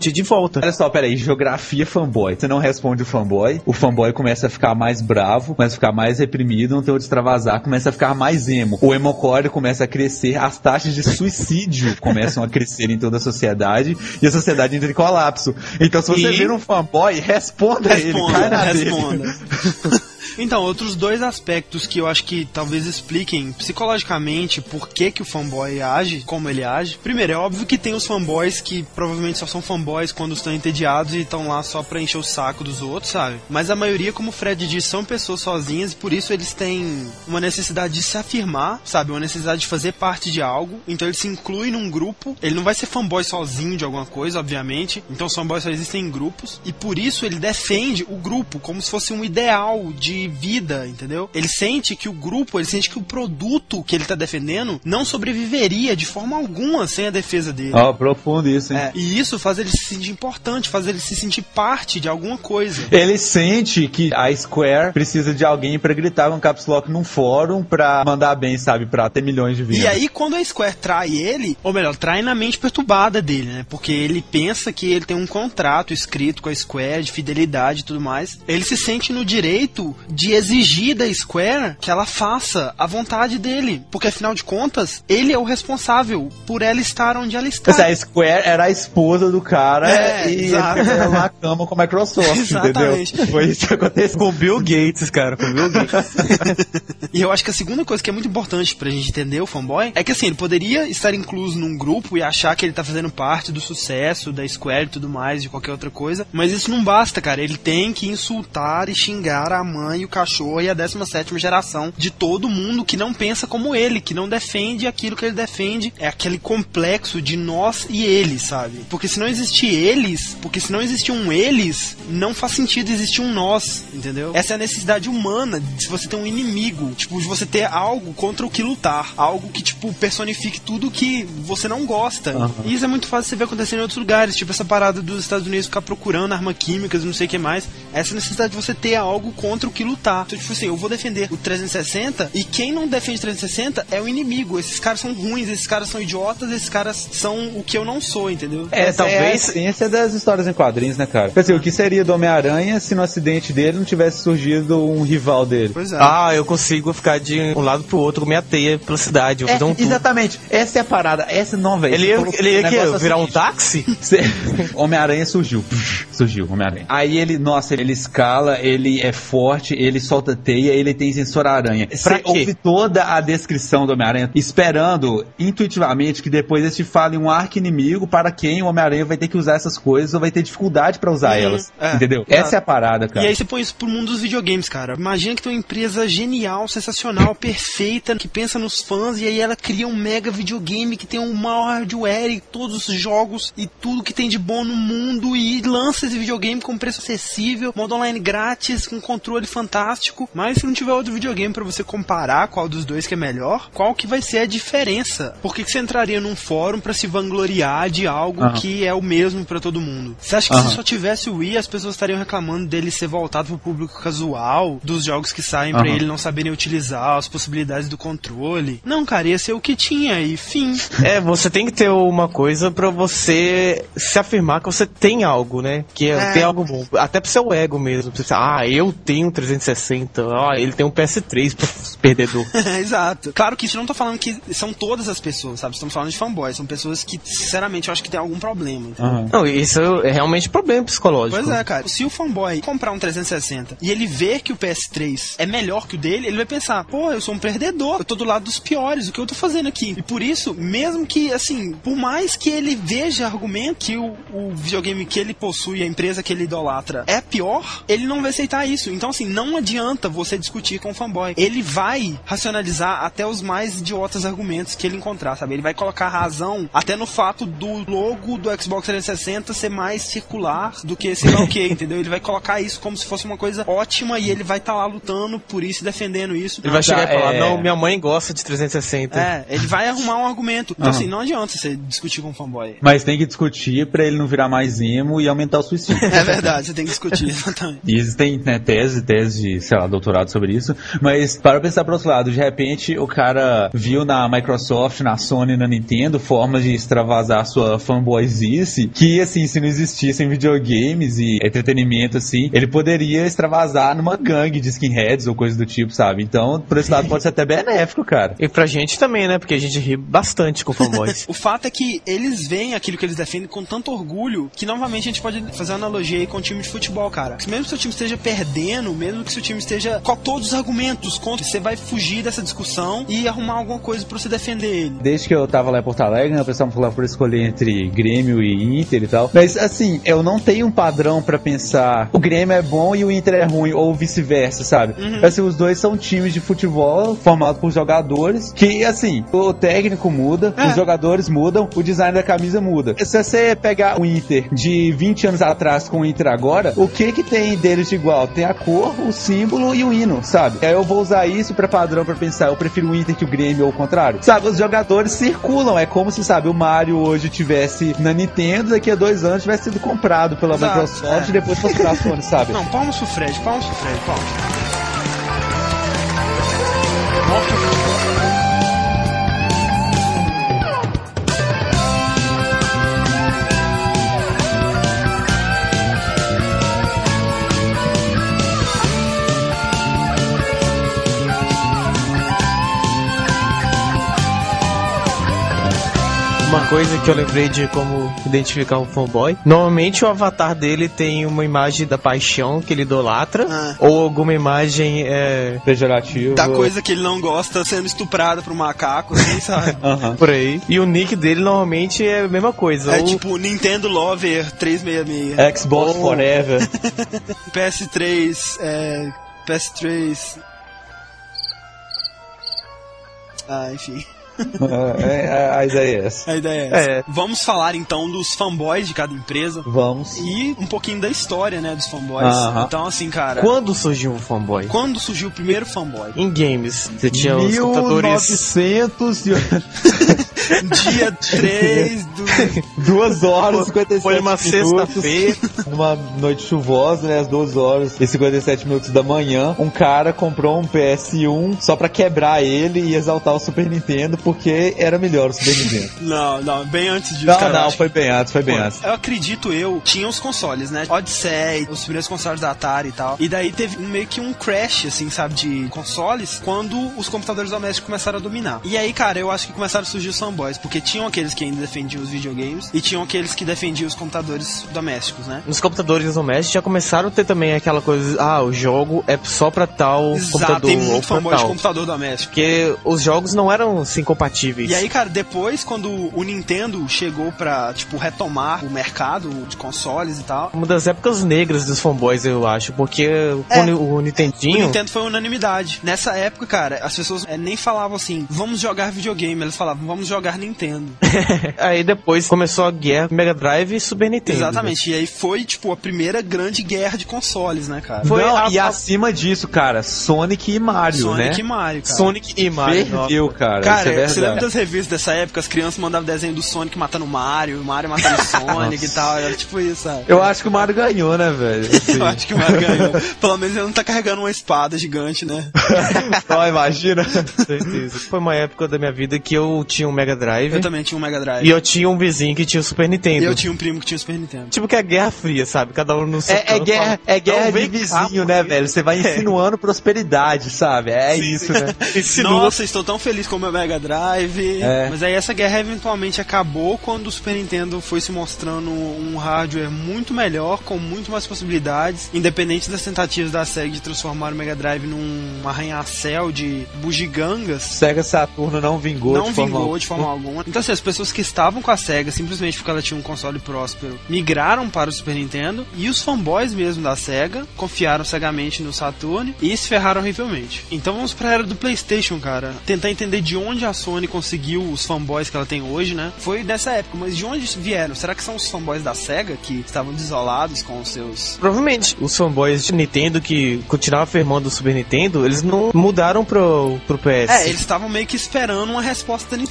volta. Olha só, peraí, geografia fanboy. Você não responde o fanboy começa a ficar mais bravo, começa a ficar mais reprimido, não tem onde extravasar, começa a ficar mais emo. O emocore começa a crescer, as taxas de suicídio começam a crescer em toda a sociedade, e a sociedade entra em colapso. Então se você vir um fanboy, responda ele, cai na dele. Então, outros dois aspectos que eu acho que talvez expliquem psicologicamente por que o fanboy age como ele age. Primeiro, é óbvio que tem os fanboys que provavelmente só são fanboys quando estão entediados e estão lá só pra encher o saco dos outros, sabe? Mas a maioria, como o Fred disse, são pessoas sozinhas e por isso eles têm uma necessidade de se afirmar, sabe? Uma necessidade de fazer parte de algo. Então ele se inclui num grupo. Ele não vai ser fanboy sozinho de alguma coisa, obviamente. Então os fanboys só existem em grupos. E por isso ele defende o grupo como se fosse um ideal de vida, entendeu? Ele sente que o grupo, ele sente que o produto que ele tá defendendo não sobreviveria de forma alguma sem a defesa dele. Profundo isso, hein? E isso faz ele se sentir importante, faz ele se sentir parte de alguma coisa. Ele sente que a Square precisa de alguém pra gritar com Caps Lock num fórum pra mandar bem, sabe? Pra ter milhões de vendas. E aí, quando a Square trai ele, ou melhor, trai na mente perturbada dele, né? Porque ele pensa que ele tem um contrato escrito com a Square de fidelidade e tudo mais. Ele se sente no direito de exigir da Square que ela faça a vontade dele. Porque, afinal de contas, ele é o responsável por ela estar onde ela está. A Square era a esposa do cara e ele era na cama com a Microsoft, exatamente. Entendeu? Foi isso que aconteceu com o Bill Gates, cara, com o Bill Gates. E eu acho que a segunda coisa que é muito importante pra gente entender o fanboy é que, assim, ele poderia estar incluso num grupo e achar que ele tá fazendo parte do sucesso da Square e tudo mais, de qualquer outra coisa, mas isso não basta, cara. Ele tem que insultar e xingar a mãe, o cachorro e a 17ª geração de todo mundo que não pensa como ele, que não defende aquilo que ele defende. É aquele complexo de nós e eles, sabe? Porque se não existir eles, porque se não existir um eles, não faz sentido existir um nós, entendeu? Essa é a necessidade humana de você ter um inimigo, tipo, de você ter algo contra o que lutar, algo que, tipo, personifique tudo que você não gosta. E isso é muito fácil você ver acontecer em outros lugares, tipo essa parada dos Estados Unidos ficar procurando armas químicas e não sei o que mais. Essa necessidade de você ter algo contra o que lutar. Então, tipo assim, eu vou defender o 360 e quem não defende o 360 é o inimigo. Esses caras são ruins, esses caras são idiotas, esses caras são o que eu não sou, entendeu? Talvez é a essência das histórias em quadrinhos, né, cara? Assim, o que seria do Homem-Aranha se no acidente dele não tivesse surgido um rival dele? Pois é. Eu consigo ficar de um lado pro outro com minha teia pela cidade. Eu fazer um tour. Exatamente. Essa é a parada. Essa não, velho. Ele ia virar um táxi? Homem-Aranha surgiu, Homem-Aranha. Aí ele escala, ele é forte, ele solta teia, ele tem sensor aranha. Você ouve toda a descrição do Homem-Aranha, esperando intuitivamente que depois eles te falem um arqui-inimigo para quem o Homem-Aranha vai ter que usar essas coisas ou vai ter dificuldade pra usar elas. Entendeu? Essa é a parada, cara. E aí você põe isso pro mundo dos videogames, cara. Imagina que tem uma empresa genial, sensacional, perfeita, que pensa nos fãs e aí ela cria um mega videogame que tem um maior hardware e todos os jogos e tudo que tem de bom no mundo e lança esse videogame com preço acessível, modo online grátis, com controle fantástico. Mas se não tiver outro videogame pra você comparar qual dos dois que é melhor, qual que vai ser a diferença? Por que você entraria num fórum pra se vangloriar de algo que é o mesmo pra todo mundo? Você acha que se só tivesse o Wii, as pessoas estariam reclamando dele ser voltado pro público casual, dos jogos que saem pra ele não saberem utilizar, as possibilidades do controle? Não, cara, ia ser o que tinha e fim. Você tem que ter uma coisa pra você se afirmar que você tem algo, né? Que tem algo bom. Até pro seu ego mesmo. Pra você, eu tenho um 360, ele tem um PS3 pro perdedor. Exato. Claro que isso não tô falando que são todas as pessoas, sabe? Estamos falando de fanboys. São pessoas que, sinceramente, eu acho que tem algum problema. Não, isso é realmente problema psicológico. Pois é, cara. Se o fanboy comprar um 360 e ele ver que o PS3 é melhor que o dele, ele vai pensar, pô, eu sou um perdedor, eu tô do lado dos piores, o que eu tô fazendo aqui? E por isso, mesmo que, assim, por mais que ele veja argumento que o videogame que ele possui, a empresa que ele idolatra, é pior, ele não vai aceitar isso. Então, assim, não adianta você discutir com o fanboy. Ele vai racionalizar até os mais idiotas argumentos que ele encontrar, sabe? Ele vai colocar razão até no fato do logo do Xbox 360 ser mais circular do que sei lá o que, entendeu? Ele vai colocar isso como se fosse uma coisa ótima e ele vai estar lá lutando por isso, defendendo isso. Ele vai chegar e falar, não, minha mãe gosta de 360. Ele vai arrumar um argumento. Então, assim, não adianta você discutir com o fanboy. Mas tem que discutir pra ele não virar mais emo e aumentar o suicídio. É verdade, você tem que discutir, exatamente. E existem, né, teses tese de, sei lá, doutorado sobre isso, mas para pensar pro outro lado, de repente o cara viu na Microsoft, na Sony, na Nintendo, formas de extravasar sua fanboyzice, que assim, se não existissem videogames e entretenimento assim, ele poderia extravasar numa gangue de skinheads ou coisa do tipo, sabe? Então, por esse lado pode ser até benéfico, cara. E pra gente também, né? Porque a gente ri bastante com fanboys. O fato é que eles veem aquilo que eles defendem com tanto orgulho que novamente a gente pode fazer uma analogia aí com o time de futebol, cara. Mesmo que seu time esteja perdendo, mesmo que seu time esteja com todos os argumentos contra, você vai fugir dessa discussão e arrumar alguma coisa pra você defender ele. Desde que eu tava lá em Porto Alegre, né, o pessoal me falava por escolher entre Grêmio e Inter e tal. Mas assim, eu não tenho um padrão pra pensar o Grêmio é bom e o Inter é ruim, ou vice-versa, sabe? Assim, os dois são times de futebol formados por jogadores que, assim, o técnico muda, os jogadores mudam, o design da camisa muda. Se você pegar o Inter de 20 anos atrás com o Inter agora, o que tem deles de igual? Tem a cor, o símbolo e o hino, sabe? Aí eu vou usar isso pra padrão pra pensar, eu prefiro o Inter que o Grêmio ou o contrário. Sabe, os jogadores circulam, é como se, sabe, o Mario hoje tivesse na Nintendo, daqui a 2 anos tivesse sido comprado pela Microsoft e depois fosse pra Sony, sabe? Não, palmas pro Fred, palmas. Uma coisa que eu lembrei de como identificar um fanboy. Normalmente o avatar dele tem uma imagem da paixão que ele idolatra, ou alguma imagem pejorativa. Da coisa que ele não gosta sendo estuprada por um macaco, assim, sabe? Por aí. E o nick dele normalmente é a mesma coisa. É tipo Nintendo Lover 366. Xbox Forever. PS3, PS3... enfim. A ideia é essa. A ideia é essa. Vamos falar então dos fanboys de cada empresa. Vamos. E um pouquinho da história, né, dos fanboys. Então, assim, cara... Quando surgiu um fanboy? Quando surgiu o primeiro fanboy? Em games. Você tinha os computadores... 1900... Dia 3 do... 2 horas e 57 Foi uma minutos. sexta-feira. Numa noite chuvosa, né, às 2 horas e 57 minutos da manhã, um cara comprou um PS1 só pra quebrar ele e exaltar o Super Nintendo, porque era melhor o Super Nintendo. Não, bem antes disso, cara. Não, foi bem antes. Eu acredito tinha os consoles, né? Odyssey, os primeiros consoles da Atari e tal. E daí teve meio que um crash, assim, sabe, de consoles, quando os computadores domésticos começaram a dominar. E aí, cara, eu acho que começaram a surgir os fanboys, porque tinham aqueles que ainda defendiam os videogames e tinham aqueles que defendiam os computadores domésticos, né? Nos computadores domésticos já começaram a ter também aquela coisa, o jogo é só pra tal computador. Tem muito fanboy de computador doméstico. Porque os jogos não eram, assim, compatíveis. E aí, cara, depois, quando o Nintendo chegou pra, tipo, retomar o mercado de consoles e tal... Uma das épocas negras dos fanboys, eu acho, porque o Nintendinho... O Nintendo foi unanimidade. Nessa época, cara, as pessoas nem falavam assim, vamos jogar videogame, elas falavam, vamos jogar Nintendo. Aí depois começou a guerra Mega Drive e Super Nintendo. Exatamente, e aí foi, tipo, a primeira grande guerra de consoles, né, cara? E acima disso, cara, Sonic e Mario, né? Sonic e Mario, cara. Sonic e Mario. Ferveu, cara. Cara, isso é você lembra das revistas dessa época? As crianças mandavam desenho do Sonic matando o Mario matando o Sonic e tal. Era tipo isso, sabe? Eu acho que o Mario ganhou, né, velho? Assim. Eu acho que o Mario ganhou. Pelo menos ele não tá carregando uma espada gigante, né? Só imagina. Certeza. Foi uma época da minha vida que eu tinha um Mega Drive. Eu também tinha um Mega Drive. E eu tinha um vizinho que tinha o Super Nintendo. E eu tinha um primo que tinha o Super Nintendo. Tipo que é Guerra Fria, sabe? Cada um no seu canto. É guerra de vizinho, né, velho? Você vai insinuando prosperidade, sabe? Isso, né? Nossa, estou tão feliz com o meu Mega Drive. Mas aí essa guerra eventualmente acabou quando o Super Nintendo foi se mostrando um hardware muito melhor, com muito mais possibilidades, independente das tentativas da SEGA de transformar o Mega Drive num arranha-céu de bugigangas. Sega Saturno não vingou de forma alguma. Então, assim, as pessoas que estavam com a SEGA, simplesmente porque ela tinha um console próspero, migraram para o Super Nintendo, e os fanboys mesmo da SEGA confiaram cegamente no Saturn e se ferraram horrivelmente. Então vamos pra era do PlayStation, cara. Tentar entender de onde a Sony conseguiu os fanboys que ela tem hoje, né? Foi dessa época, mas de onde vieram? Será que são os fanboys da SEGA que estavam desolados com os seus... Provavelmente. Os fanboys de Nintendo que continuavam afirmando o Super Nintendo, eles não mudaram pro PS. Eles estavam meio que esperando uma resposta da Nintendo pra aquilo.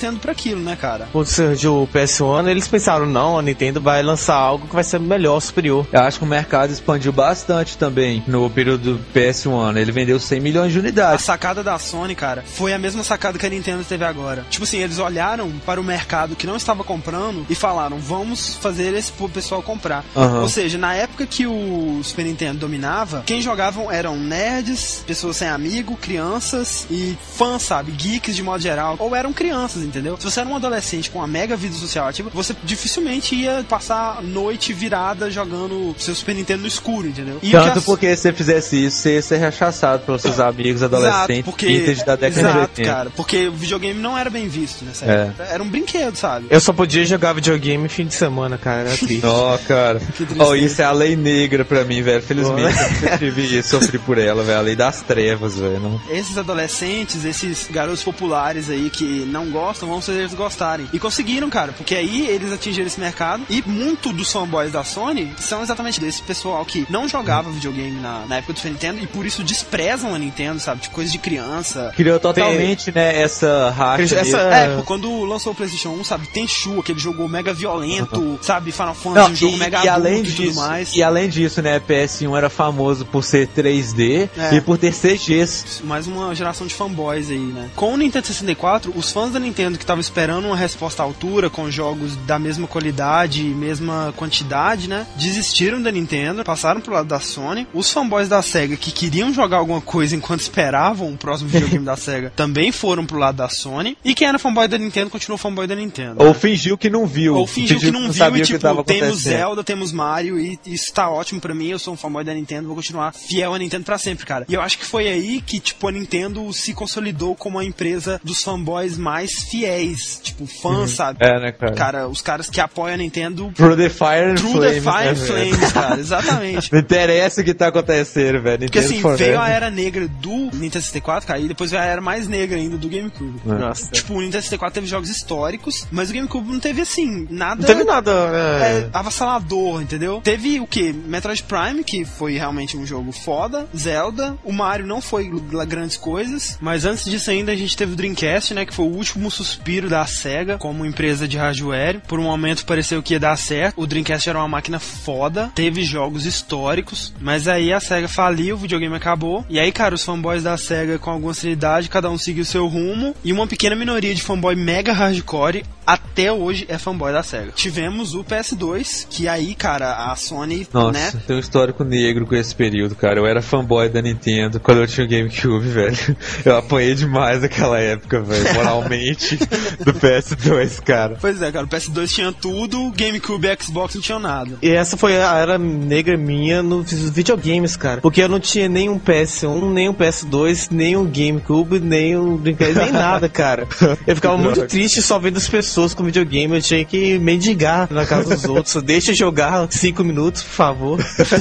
aquilo, né, cara? Quando surgiu o PS1, eles pensaram, não, a Nintendo vai lançar algo que vai ser melhor, superior. Eu acho que o mercado expandiu bastante também no período do PS1. Ele vendeu 100 milhões de A unidades. sacada da Sony, cara, foi a mesma sacada que a Nintendo teve agora. Tipo assim, eles olharam para o mercado que não estava comprando e falaram, vamos fazer esse pro pessoal comprar. Ou seja, na época que o Super Nintendo dominava, quem jogavam eram nerds, pessoas sem amigo, crianças e fãs, sabe? Geeks de modo geral. Ou eram crianças, entendeu? Se você era um adolescente com uma mega vida social ativa, você dificilmente ia passar noite virada jogando seu Super Nintendo no escuro, entendeu? E Tanto porque se você fizesse isso, você ia ser rechaçado pelos seus amigos adolescentes vintage da década de 80. Cara, porque o videogame não era bem visto nessa época. Era um brinquedo, sabe? Eu só podia jogar videogame fim de semana, cara, era triste. Ó, cara. Isso é a lei negra pra mim, velho. Felizmente eu nunca tive isso, sofri por ela, velho. A lei das trevas, velho. Não... Esses adolescentes, esses garotos populares aí que não gostam, vão fazer eles gostarem. E conseguiram, cara, porque aí eles atingiram esse mercado e muito dos fanboys da Sony são exatamente desse pessoal que não jogava videogame na época do Super Nintendo e por isso desprezam a Nintendo, sabe? Tipo, coisa de criança. Criou totalmente, né, essa racha. Quando lançou o PlayStation 1, sabe? Tenchu, aquele jogo mega violento, sabe? Final Fantasy, um jogo mega adulto e tudo mais. E além disso, né, PS1 era famoso por ser 3D e por ter CGs. Mais uma geração de fanboys aí, né? Com o Nintendo 64, os fãs da Nintendo que estavam esperando uma resposta à altura, com jogos da mesma qualidade e mesma quantidade, né? Desistiram da Nintendo, passaram pro lado da Sony. Os fanboys da Sega que queriam jogar alguma coisa enquanto esperavam o próximo videogame da Sega também foram pro lado da Sony. E quem era fanboy da Nintendo continuou fanboy da Nintendo. Ou fingiu que não viu. Ou fingiu que não viu e tipo, temos Zelda, temos Mario e isso tá ótimo pra mim, eu sou um fanboy da Nintendo, vou continuar fiel à Nintendo pra sempre, cara. E eu acho que foi aí que, tipo, a Nintendo se consolidou como a empresa dos fanboys mais fiéis. Tipo, fãs, sabe? Né, cara? Cara, os caras que apoiam a Nintendo Through the Fire and Flames, cara, exatamente. Não interessa o que tá acontecendo, velho. Porque assim, veio a era negra do Nintendo 64, cara, e depois veio a era mais negra ainda do GameCube. Nossa. Tipo, o Nintendo 64 teve jogos históricos, mas o GameCube não teve, assim, nada... Não teve nada... avassalador, entendeu? Teve o que? Metroid Prime, que foi realmente um jogo foda, Zelda, o Mario não foi grandes coisas, mas antes disso ainda a gente teve o Dreamcast, né, que foi o último suspiro da Sega como empresa de hardware. Por um momento pareceu que ia dar certo, o Dreamcast era uma máquina foda, teve jogos históricos, mas aí a Sega faliu, o videogame acabou, e aí, cara, os fanboys da Sega com alguma seriedade, cada um seguiu o seu rumo, e uma pequena minoria de fanboy mega hardcore até hoje é fanboy da Sega. Tivemos o PS2, que aí, cara, a Sony, né? Tem um histórico negro com esse período, cara. Eu era fanboy da Nintendo quando eu tinha o GameCube, velho. Eu apanhei demais naquela época, velho, moralmente, do PS2, cara. Pois é, cara, o PS2 tinha tudo, o GameCube e Xbox não tinham nada. E essa foi a era negra minha nos videogames, cara. Porque eu não tinha nem um PS1, nem um PS2, nem um GameCube, nem um Dreamcast, nem nada, cara. Eu ficava muito triste só vendo as pessoas com videogame, eu tinha que mendigar na casa dos outros. Deixa eu jogar 5 minutos, por favor.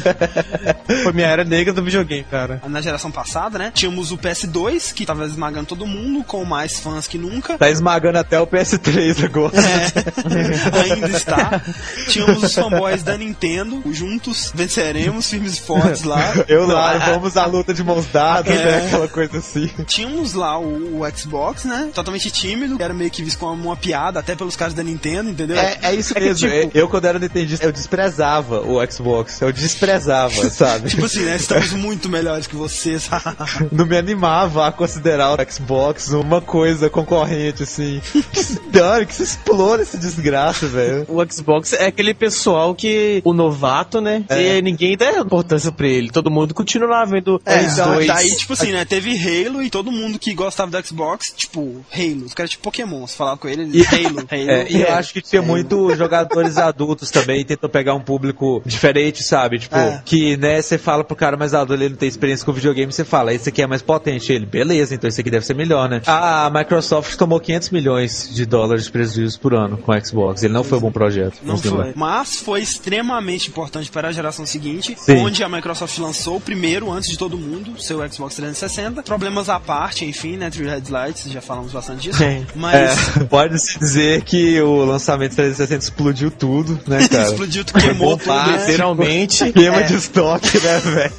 Foi minha era negra do videogame, cara. Na geração passada, né, tínhamos o PS2, que tava esmagando todo mundo, com mais fãs que nunca. Tá esmagando até o PS3 agora. Ainda está. Tínhamos os fanboys da Nintendo, juntos venceremos, firmes e fortes lá. Vamos à luta de mãos dadas, né, aquela coisa assim. Tínhamos lá o Xbox, né, totalmente tímido, era meio que visto como uma piada, até pelos caras da Nintendo, entendeu? É isso mesmo. Que, tipo, eu, quando era nintendista, eu desprezava o Xbox. Eu desprezava, sabe? Tipo assim, né? Estamos muito melhores que vocês. Não me animava a considerar o Xbox uma coisa concorrente, assim. Que se dane, que se explore essa desgraça, velho. O Xbox é aquele pessoal que o novato, né? E ninguém dá importância pra ele. Todo mundo continua lá vendo os dois. Daí, tipo assim, né? Teve Halo e todo mundo que gostava do Xbox, tipo, Halo. Os caras tipo Pokémon, você falava com ele, Halo. E eu acho que tinha muito jogadores adultos também, tentou pegar um público diferente, sabe? Tipo, que, né, você fala pro cara mais adulto, ele não tem experiência com videogame, você fala, esse aqui é mais potente. Ele, beleza, então esse aqui deve ser melhor, né? A Microsoft tomou 500 milhões de dólares de prejuízo por ano com o Xbox. Ele não foi um bom projeto. Não foi. Mas foi extremamente importante para a geração seguinte, onde a Microsoft lançou primeiro, antes de todo mundo, seu Xbox 360. Problemas à parte, enfim, né? Three Headlights, já falamos bastante disso. Mas... pode-se dizer que o lançamento 360 explodiu tudo, né, cara? Explodiu, queimou tudo, literalmente. Queima de estoque, né, velho?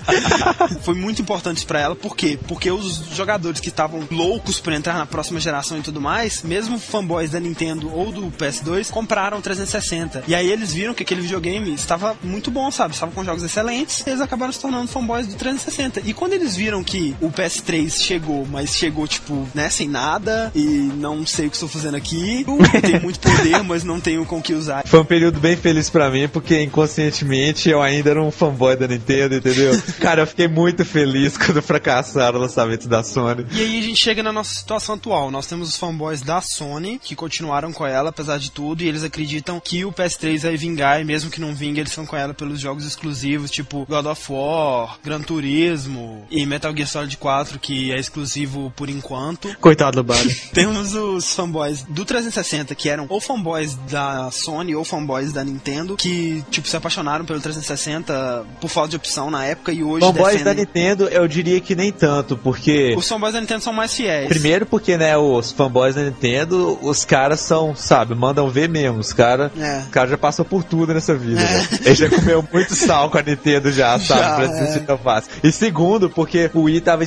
Foi muito importante pra ela, por quê? Porque os jogadores que estavam loucos pra entrar na próxima geração geração e tudo mais, mesmo fanboys da Nintendo ou do PS2 compraram o 360. E aí eles viram que aquele videogame estava muito bom, sabe? Estava com jogos excelentes, eles acabaram se tornando fanboys do 360. E quando eles viram que o PS3 chegou, mas chegou, tipo, né, sem nada, e não sei o que estou fazendo aqui, tem muito poder, mas não tenho com o que usar. Foi um período bem feliz pra mim, porque inconscientemente eu ainda era um fanboy da Nintendo, entendeu? Cara, eu fiquei muito feliz quando fracassaram o lançamento da Sony. E aí a gente chega na nossa situação atual. Nós temos os fanboys da Sony, que continuaram com ela, apesar de tudo, e eles acreditam que o PS3 vai vingar, e mesmo que não vingue, eles estão com ela pelos jogos exclusivos, tipo God of War, Gran Turismo e Metal Gear Solid 4, que é exclusivo por enquanto. Coitado do Barry. Temos os fanboys do 360, que eram ou fanboys da Sony ou fanboys da Nintendo, que, tipo, se apaixonaram pelo 360 por falta de opção na época, e hoje fanboys defendem... da Nintendo, eu diria que nem tanto, porque... Os fanboys da Nintendo são mais fiéis. Primeiro porque, né, os fanboys da Nintendo, os caras são, sabe, mandam ver mesmo. Os caras já passam por tudo nessa vida, né? Eles já comeu muito sal com a Nintendo já, sabe? Pra ser tão fácil. E segundo, porque o Wii tava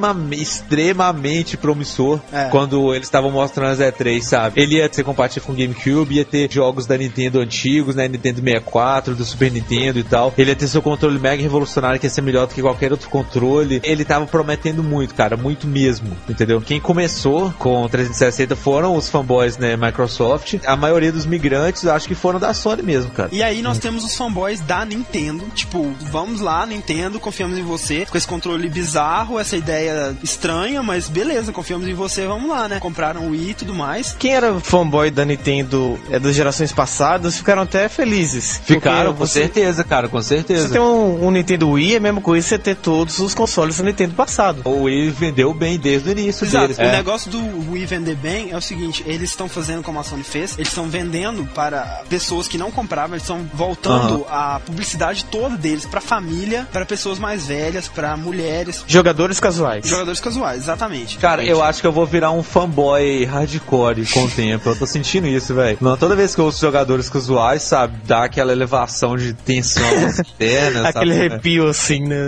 extremamente promissor quando eles estavam mostrando as E3, sabe? Ele ia ser compatível com o GameCube, ia ter jogos da Nintendo antigos, né? Nintendo 64, do Super Nintendo e tal. Ele ia ter seu controle mega revolucionário, que ia ser melhor do que qualquer outro controle. Ele tava prometendo muito, cara, muito mesmo, entendeu? Quem começou com o 360 foram os fanboys, né, Microsoft. A maioria dos migrantes, eu acho que foram da Sony mesmo, cara. E aí nós temos os fanboys da Nintendo, tipo, vamos lá, Nintendo, confiamos em você, com esse controle bizarro, essa ideia estranha, mas beleza, confiamos em você, vamos lá, né? Compraram o Wii e tudo mais. Quem era fanboy da Nintendo das gerações passadas ficaram até felizes. Ficaram, com certeza, cara, com certeza. Você tem um Nintendo Wii, é a mesma coisa você ter todos os consoles do Nintendo passado. O Wii vendeu bem desde o início. Exato. Deles. O negócio do Wii vender bem é o seguinte, eles estão fazendo como a Sony fez, eles estão vendendo para pessoas que não compravam, eles estão voltando a publicidade toda deles pra família, para pessoas mais velhas, pra mulheres. Jogadores casuais. Jogadores casuais, exatamente. Cara, eu acho que eu vou virar um fanboy hardcore com o tempo. Eu tô sentindo isso, velho. Toda vez que eu ouço jogadores casuais, sabe, dá aquela elevação de tensão interna, aquele arrepio assim, né?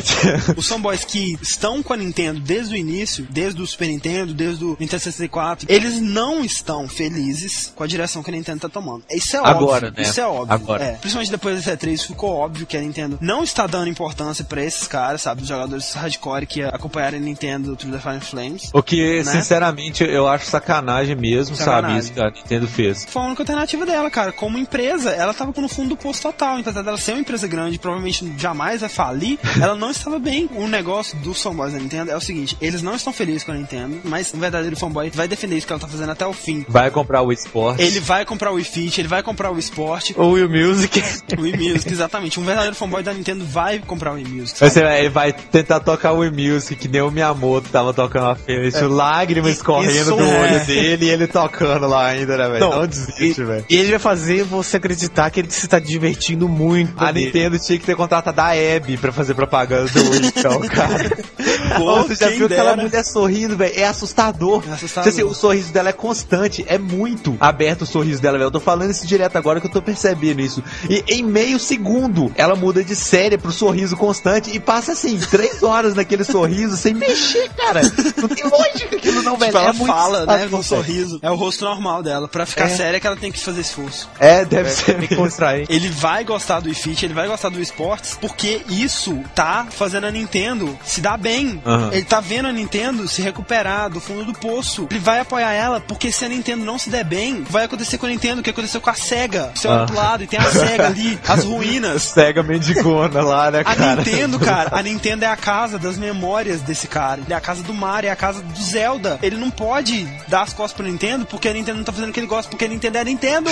Os fanboys que estão com a Nintendo desde o início, desde o Super Nintendo, desde o Nintendo 64, eles não estão felizes com a direção que a Nintendo tá tomando. Isso é óbvio. Agora, né? Isso é óbvio. Agora. Principalmente depois da E3, ficou óbvio que a Nintendo não está dando importância pra esses caras, sabe? Os jogadores hardcore que acompanharam a Nintendo Through the Fire and Flames. O que, né? Sinceramente, eu acho sacanagem mesmo, sabe? Isso que a Nintendo fez. Foi a única alternativa dela, cara. Como empresa, ela tava no fundo do poço total. Apesar dela ser uma empresa grande, provavelmente jamais vai falir, ela não estava bem. O negócio dos fanboys da Nintendo é o seguinte, eles não estão felizes com a Nintendo, mas um verdadeiro fanboy vai defender isso que ela tá fazendo até o fim. Vai comprar o Wii Sports. Ele vai comprar o Wii Fit, ele vai comprar o Wii Sport. O Wii Music. O Wii Music, exatamente. Um verdadeiro fanboy da Nintendo vai comprar o Wii Music. Ele vai tentar tocar o Wii Music, que nem o Miyamoto tava tocando a frente, lágrimas correndo do olho dele e ele tocando lá ainda, né, velho? Não desiste, velho. E ele vai fazer você acreditar que ele se tá divertindo muito. A Nintendo tinha que ter contratado a Abby pra fazer propaganda do Wii, então, cara. Pô, você já viu aquela mulher sorrindo, velho? É assustador. Assim, o sorriso dela é constante, é muito aberto o sorriso dela, velho. Eu tô falando isso direto agora que eu tô percebendo isso. E em meio segundo, ela muda de série pro sorriso constante e passa, assim, 3 horas naquele sorriso sem mexer, cara. Não tem lógica aquilo não, velho. Ela muito fala, né, com um sorriso. É o rosto normal dela. Pra ficar séria que ela tem que fazer esforço. Deve ser. Tem que mostrar aí. Ele vai gostar do Wii Fit, ele vai gostar do Wii Sports, porque isso tá fazendo a Nintendo se dar bem. Ele tá vendo a Nintendo se recuperar do fundo do poço. Ele vai apoiar ela, porque se a Nintendo não se der bem, vai acontecer com a Nintendo o que aconteceu com a SEGA. Você olha pro lado e tem a SEGA ali, as ruínas. SEGA mendigona lá, né, cara? A Nintendo é a casa das memórias desse cara. Ele é a casa do Mario, é a casa do Zelda. Ele não pode dar as costas pra Nintendo, porque a Nintendo não tá fazendo o que ele gosta, porque a Nintendo é a Nintendo.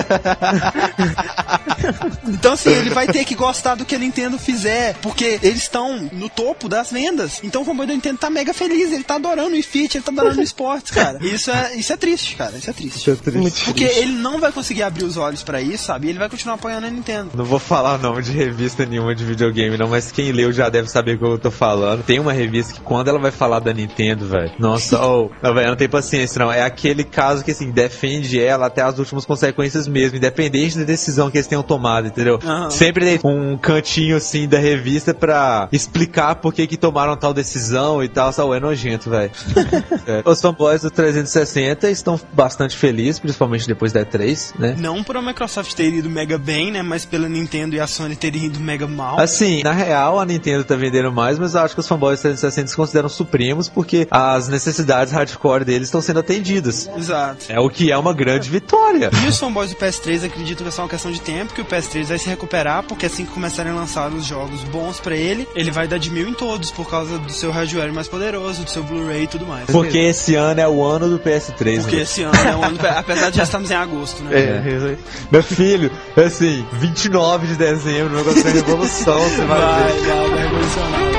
Então, assim, ele vai ter que gostar do que a Nintendo fizer, porque eles estão no topo das vendas. Então o fanboy da Nintendo tá mega feliz, ele tá adorando o Wii Fit, ele tá adorando o esportes, cara. Isso é triste, cara. Isso é triste. Porque ele não vai conseguir abrir os olhos pra isso, sabe? E ele vai continuar apoiando a Nintendo. Não vou falar o nome de revista nenhuma de videogame, não, mas quem leu já deve saber o que eu tô falando. Tem uma revista que quando ela vai falar da Nintendo, velho, nossa, não, velho, não tem paciência, não. É aquele caso que, assim, defende ela até as últimas consequências mesmo, independente da decisão que eles tenham tomado, entendeu? Sempre tem um cantinho, assim, da revista pra explicar por que tomaram tal decisão e tal, sabe? É nojento, velho. Os fanboys do 360 estão bastante felizes, principalmente depois da E3, né? Não por a Microsoft ter ido mega bem, né? Mas pela Nintendo e a Sony terem ido mega mal. Assim, na real, a Nintendo tá vendendo mais, mas eu acho que os fanboys do 360 se consideram supremos porque as necessidades hardcore deles estão sendo atendidas. Exato. É o que é uma grande vitória. E os fanboys do PS3 acreditam que é só uma questão de tempo, que o PS3 vai se recuperar, porque assim que começarem a lançar os jogos bons pra ele vai dar de 1000 em todos, por causa do seu hardware mais poderoso, do seu Blu-ray e tudo mais. Porque esse ano é o ano do PS3. Porque esse ano é o ano, apesar de já estarmos em agosto, né? Meu filho, assim, 29 de dezembro, o negócio da revolução, você vai ver. Vai revolucionar.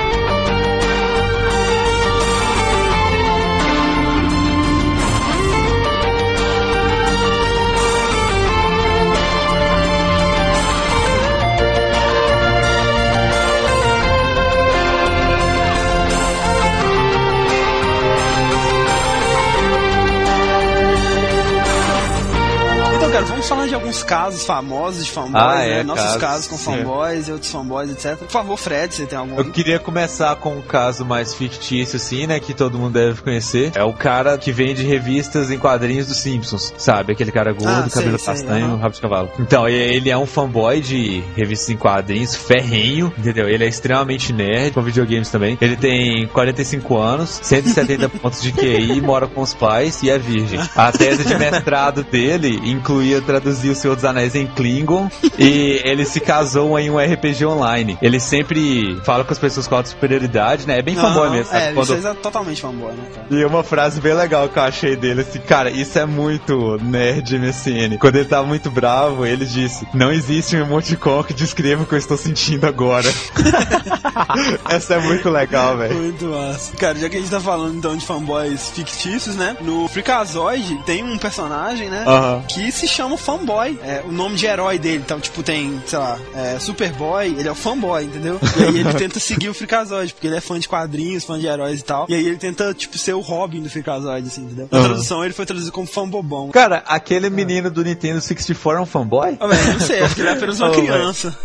Vamos falar de alguns casos famosos de fanboys, né? Nossos casos com fanboys e outros fanboys, etc. Por favor, Fred, você tem algum? Eu queria começar com um caso mais fictício, assim, né? Que todo mundo deve conhecer. É o cara que vende revistas em quadrinhos dos Simpsons, sabe? Aquele cara gordo, cabelo castanho, rabo de cavalo. Então, ele é um fanboy de revistas em quadrinhos, ferrenho, entendeu? Ele é extremamente nerd, com videogames também. Ele tem 45 anos, 170 pontos de QI, mora com os pais e é virgem. A tese de mestrado dele incluía traduzir O Senhor dos Anéis em Klingon e ele se casou em um RPG online. Ele sempre fala com as pessoas com alta superioridade, né? É bem fanboy mesmo. Isso é totalmente fanboy, né, cara? E uma frase bem legal que eu achei dele, assim, cara, isso é muito nerd MSN. Quando ele tava muito bravo, ele disse: não existe um emoticon que descreva o que eu estou sentindo agora. Essa é muito legal, velho. Muito massa. Cara, já que a gente tá falando então de fanboys fictícios, né? No Freakazoid tem um personagem, né? Que se chama Fanboy. É o nome de herói dele. Então, tipo, tem, sei lá, Superboy, ele é o fanboy, entendeu? E aí ele tenta seguir o Freakazoid, porque ele é fã de quadrinhos, fã de heróis e tal. E aí ele tenta, tipo, ser o Robin do Freakazoid, assim, entendeu? Na tradução ele foi traduzido como fanbobão. Cara, aquele menino do Nintendo 64 é um fanboy? Não sei, acho que ele é apenas uma criança.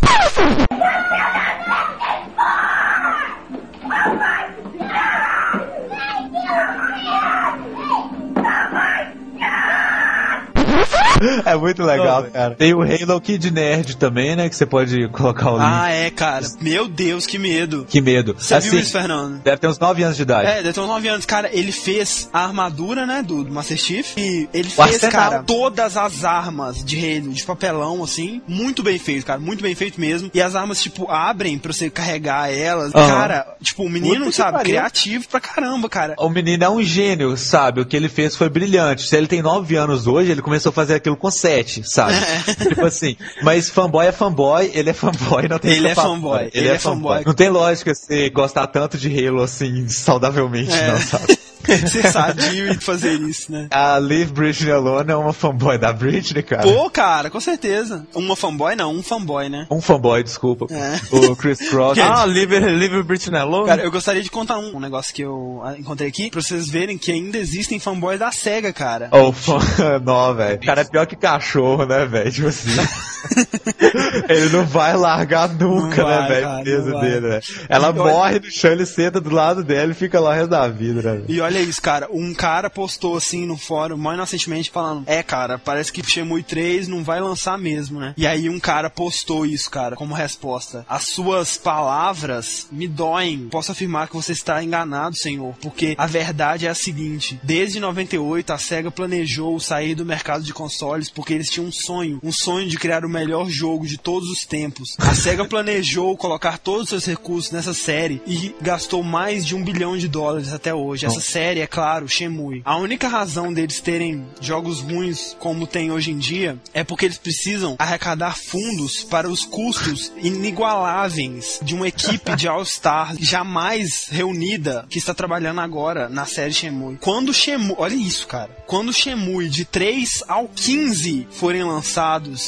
É muito legal, cara. Tem o Halo Kid Nerd também, né? Que você pode colocar o link. Cara. Meu Deus, que medo. Que medo. Você viu isso, Fernando? Deve ter uns 9 anos de idade. Deve ter uns 9 anos. Cara, ele fez a armadura, né, do Master Chief. E ele fez, cara, todas as armas de Halo, de papelão, assim. Muito bem feito, cara. Muito bem feito mesmo. E as armas, tipo, abrem pra você carregar elas. Cara, tipo, o menino, sabe, criativo pra caramba, cara. O menino é um gênio, sabe? O que ele fez foi brilhante. Se ele tem 9 anos hoje, ele começou a fazer aquilo com 7, sabe? Tipo assim, mas fanboy é fanboy, ele é fanboy, não tem Ele é fanboy. Ele é fanboy. Não tem lógica você gostar tanto de Halo assim, saudavelmente, não, sabe? Ser sadio e fazer isso, né? A Leave Britney Alone é uma fanboy da Britney, cara. Pô, cara, com certeza. Uma fanboy não, um fanboy, né? Um fanboy, desculpa. O Chris Cross. Leave Britney Alone? Cara, eu gostaria de contar um negócio que eu encontrei aqui, pra vocês verem que ainda existem fanboys da SEGA, cara. Não, velho. O cara é pior que cachorro, né, velho? Tipo assim. Ele não vai largar nunca, né, velho? O peso dele, velho. Ela morre no chão, ele senta do lado dela e fica lá o resto da vida, né, velho? E olha isso, cara, um cara postou assim no fórum, mais inocentemente, falando: cara, parece que Shenmue 3 não vai lançar mesmo, né? E aí um cara postou isso, cara, como resposta: as suas palavras me doem. Posso afirmar que você está enganado, senhor, porque a verdade é a seguinte: desde 98 a SEGA planejou sair do mercado de consoles porque eles tinham um sonho de criar o melhor jogo de todos os tempos. A SEGA planejou colocar todos os seus recursos nessa série e gastou mais de $1 bilhão até hoje. Essa série, é claro, Shenmue. A única razão deles terem jogos ruins como tem hoje em dia é porque eles precisam arrecadar fundos para os custos inigualáveis de uma equipe de All-Star jamais reunida que está trabalhando agora na série Shenmue. Quando Shenmue, olha isso, cara, quando Shenmue de 3 ao 15 forem lançados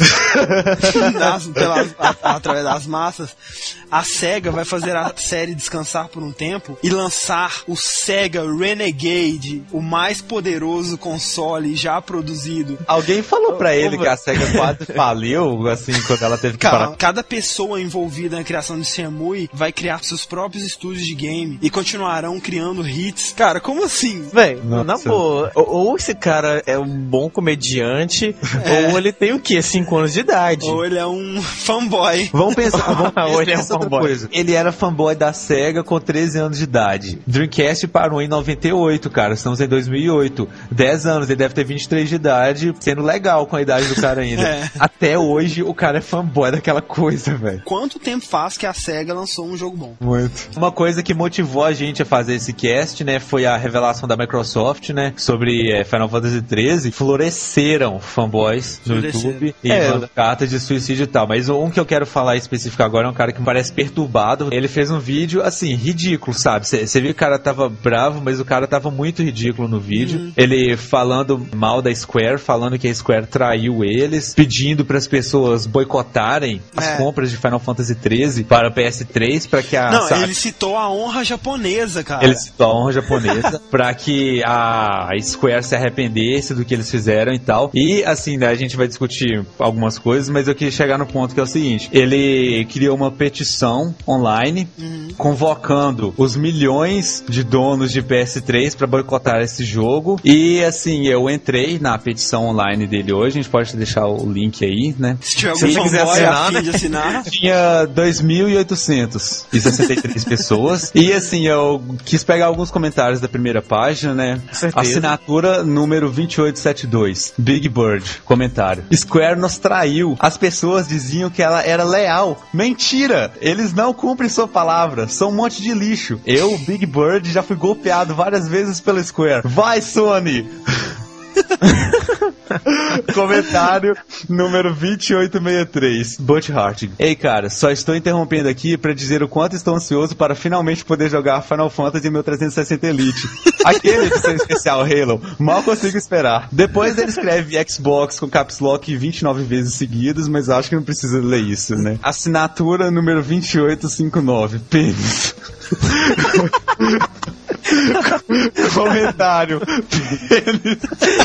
através das massas, a SEGA vai fazer a série descansar por um tempo e lançar o SEGA Renegade Renegade, o mais poderoso console já produzido. Alguém falou pra ele que a SEGA quase faliu, assim, quando ela teve que parar. Cada pessoa envolvida na criação de Shenmue vai criar seus próprios estúdios de game e continuarão criando hits. Cara, como assim? Véi, na boa, ou esse cara é um bom comediante, ou ele tem o quê? 5 anos de idade. Ou ele é um fanboy. Vamos pensar Ou ele é um outra fanboy. coisa. Ele era fanboy da SEGA com 13 anos de idade. Dreamcast parou em 98, cara. Estamos em 2008. 10 anos, ele deve ter 23 de idade, sendo legal com a idade do cara ainda. Até hoje, o cara é fanboy daquela coisa, velho. Quanto tempo faz que a SEGA lançou um jogo bom? Muito. Uma coisa que motivou a gente a fazer esse cast, né, foi a revelação da Microsoft, né, sobre Final Fantasy XIII. Floresceram fanboys no YouTube e mandam cartas de suicídio e tal. Mas um que eu quero falar específico agora é um cara que me parece perturbado. Ele fez um vídeo, assim, ridículo, sabe? Você viu que o cara tava bravo, mas o cara tava muito ridículo no vídeo. Ele falando mal da Square, falando que a Square traiu eles, pedindo para as pessoas boicotarem as compras de Final Fantasy XIII para PS3, para que a... Não, ele citou a honra japonesa, cara. Ele citou a honra japonesa para que a Square se arrependesse do que eles fizeram e tal. E, assim, né, a gente vai discutir algumas coisas, mas eu queria chegar no ponto que é o seguinte. Ele criou uma petição online convocando os milhões de donos de PS3 para boicotar esse jogo. E, assim, eu entrei na petição online dele hoje. A gente pode deixar o link aí, né? Se tiver algum fanboy a fim de assinar. Tinha 2.863 pessoas. E, assim, eu quis pegar alguns comentários da primeira página, né? Assinatura número 2872. Big Bird. Comentário. Square nos traiu. As pessoas diziam que ela era leal. Mentira! Eles não cumprem sua palavra. São um monte de lixo. Eu, Big Bird, já fui golpeado várias vezes pela Square. Vai, Sony! Comentário número 2863, Butch Hartig. Ei, cara, só estou interrompendo aqui para dizer o quanto estou ansioso para finalmente poder jogar Final Fantasy 1360 Elite. Aquele edição especial Halo. Mal consigo esperar. Depois ele escreve Xbox com caps lock 29 vezes seguidas, mas acho que não precisa ler isso, né? Assinatura número 2859, pênis. Comentário. Pênis.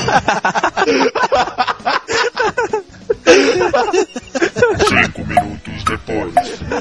5 minutos depois.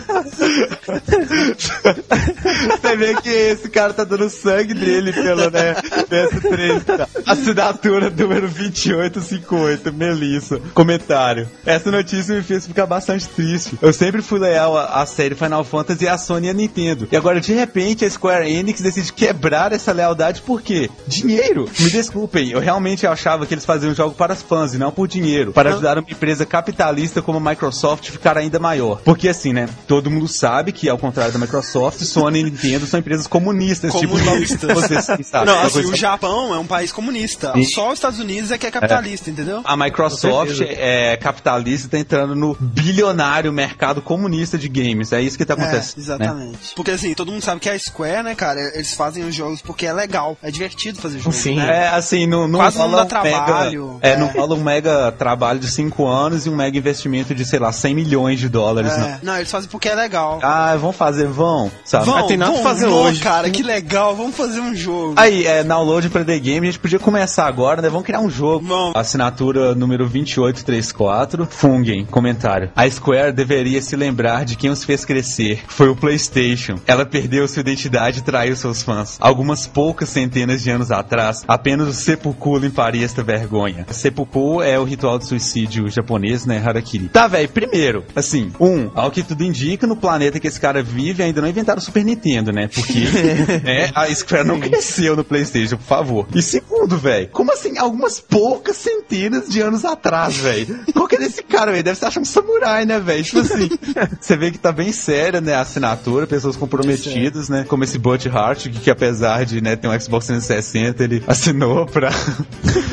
Você vê que esse cara tá dando sangue dele pelo, né, PS3. Tá? Assinatura número 2858, Melissa. Comentário. Essa notícia me fez ficar bastante triste. Eu sempre fui leal à série Final Fantasy e à Sony e à Nintendo. E agora, de repente, a Square Enix decide quebrar essa lealdade. Por quê? Dinheiro. Me desculpem, eu realmente achava que eles faziam um jogo para os fãs e não por dinheiro. Para ajudar uma empresa capitalista como a Microsoft ficar ainda maior. Porque assim, né, todo mundo sabe que, ao contrário da Microsoft, Sony e Nintendo são empresas comunistas. Comunistas. Tipo, vocês sabem. Não, assim, o Japão é um país comunista. Só os Estados Unidos é que é capitalista, entendeu? A Microsoft é capitalista e tá entrando no bilionário mercado comunista de games. É isso que tá acontecendo. Exatamente. Né? Porque assim, todo mundo sabe que a Square, né, cara, eles fazem os jogos porque é legal. É divertido fazer jogo. Sim. Né? É, assim, não quase rola não dá trabalho. Não rola um mega trabalho de 5 anos e um mega investimento de, sei lá, 100 milhões de dólares. Não, eles fazem porque é legal. Vão fazer, sabe? Vão, tem nada pra fazer hoje. Cara, que legal, vamos fazer um jogo. Aí, download pra The Game, a gente podia começar agora, né? Vamos criar um jogo. Vamos. Assinatura número 2834, Fungen, comentário. A Square deveria se lembrar de quem os fez crescer. Foi o PlayStation. Ela perdeu sua identidade e traiu seus fãs. Algumas poucas centenas de anos atrás, apenas o seppuku limparia esta vergonha. Seppuku é o ritual de suicídio japonês, né? Harakiri. Tá, velho, primeiro, assim, ao que tudo indica, no planeta que esse cara vive, ainda não inventaram o Super Nintendo, né? Porque né, a Square não cresceu no PlayStation, por favor. E segundo, velho, como assim, algumas poucas centenas de anos atrás, velho? Qual que é desse cara, velho? Deve estar achando um samurai, né, velho? Tipo assim, você vê que tá bem séria, né, a assinatura, pessoas comprometidas, né? Como esse Butch Hartig, que apesar de, né, ter um Xbox 360, ele assinou pra...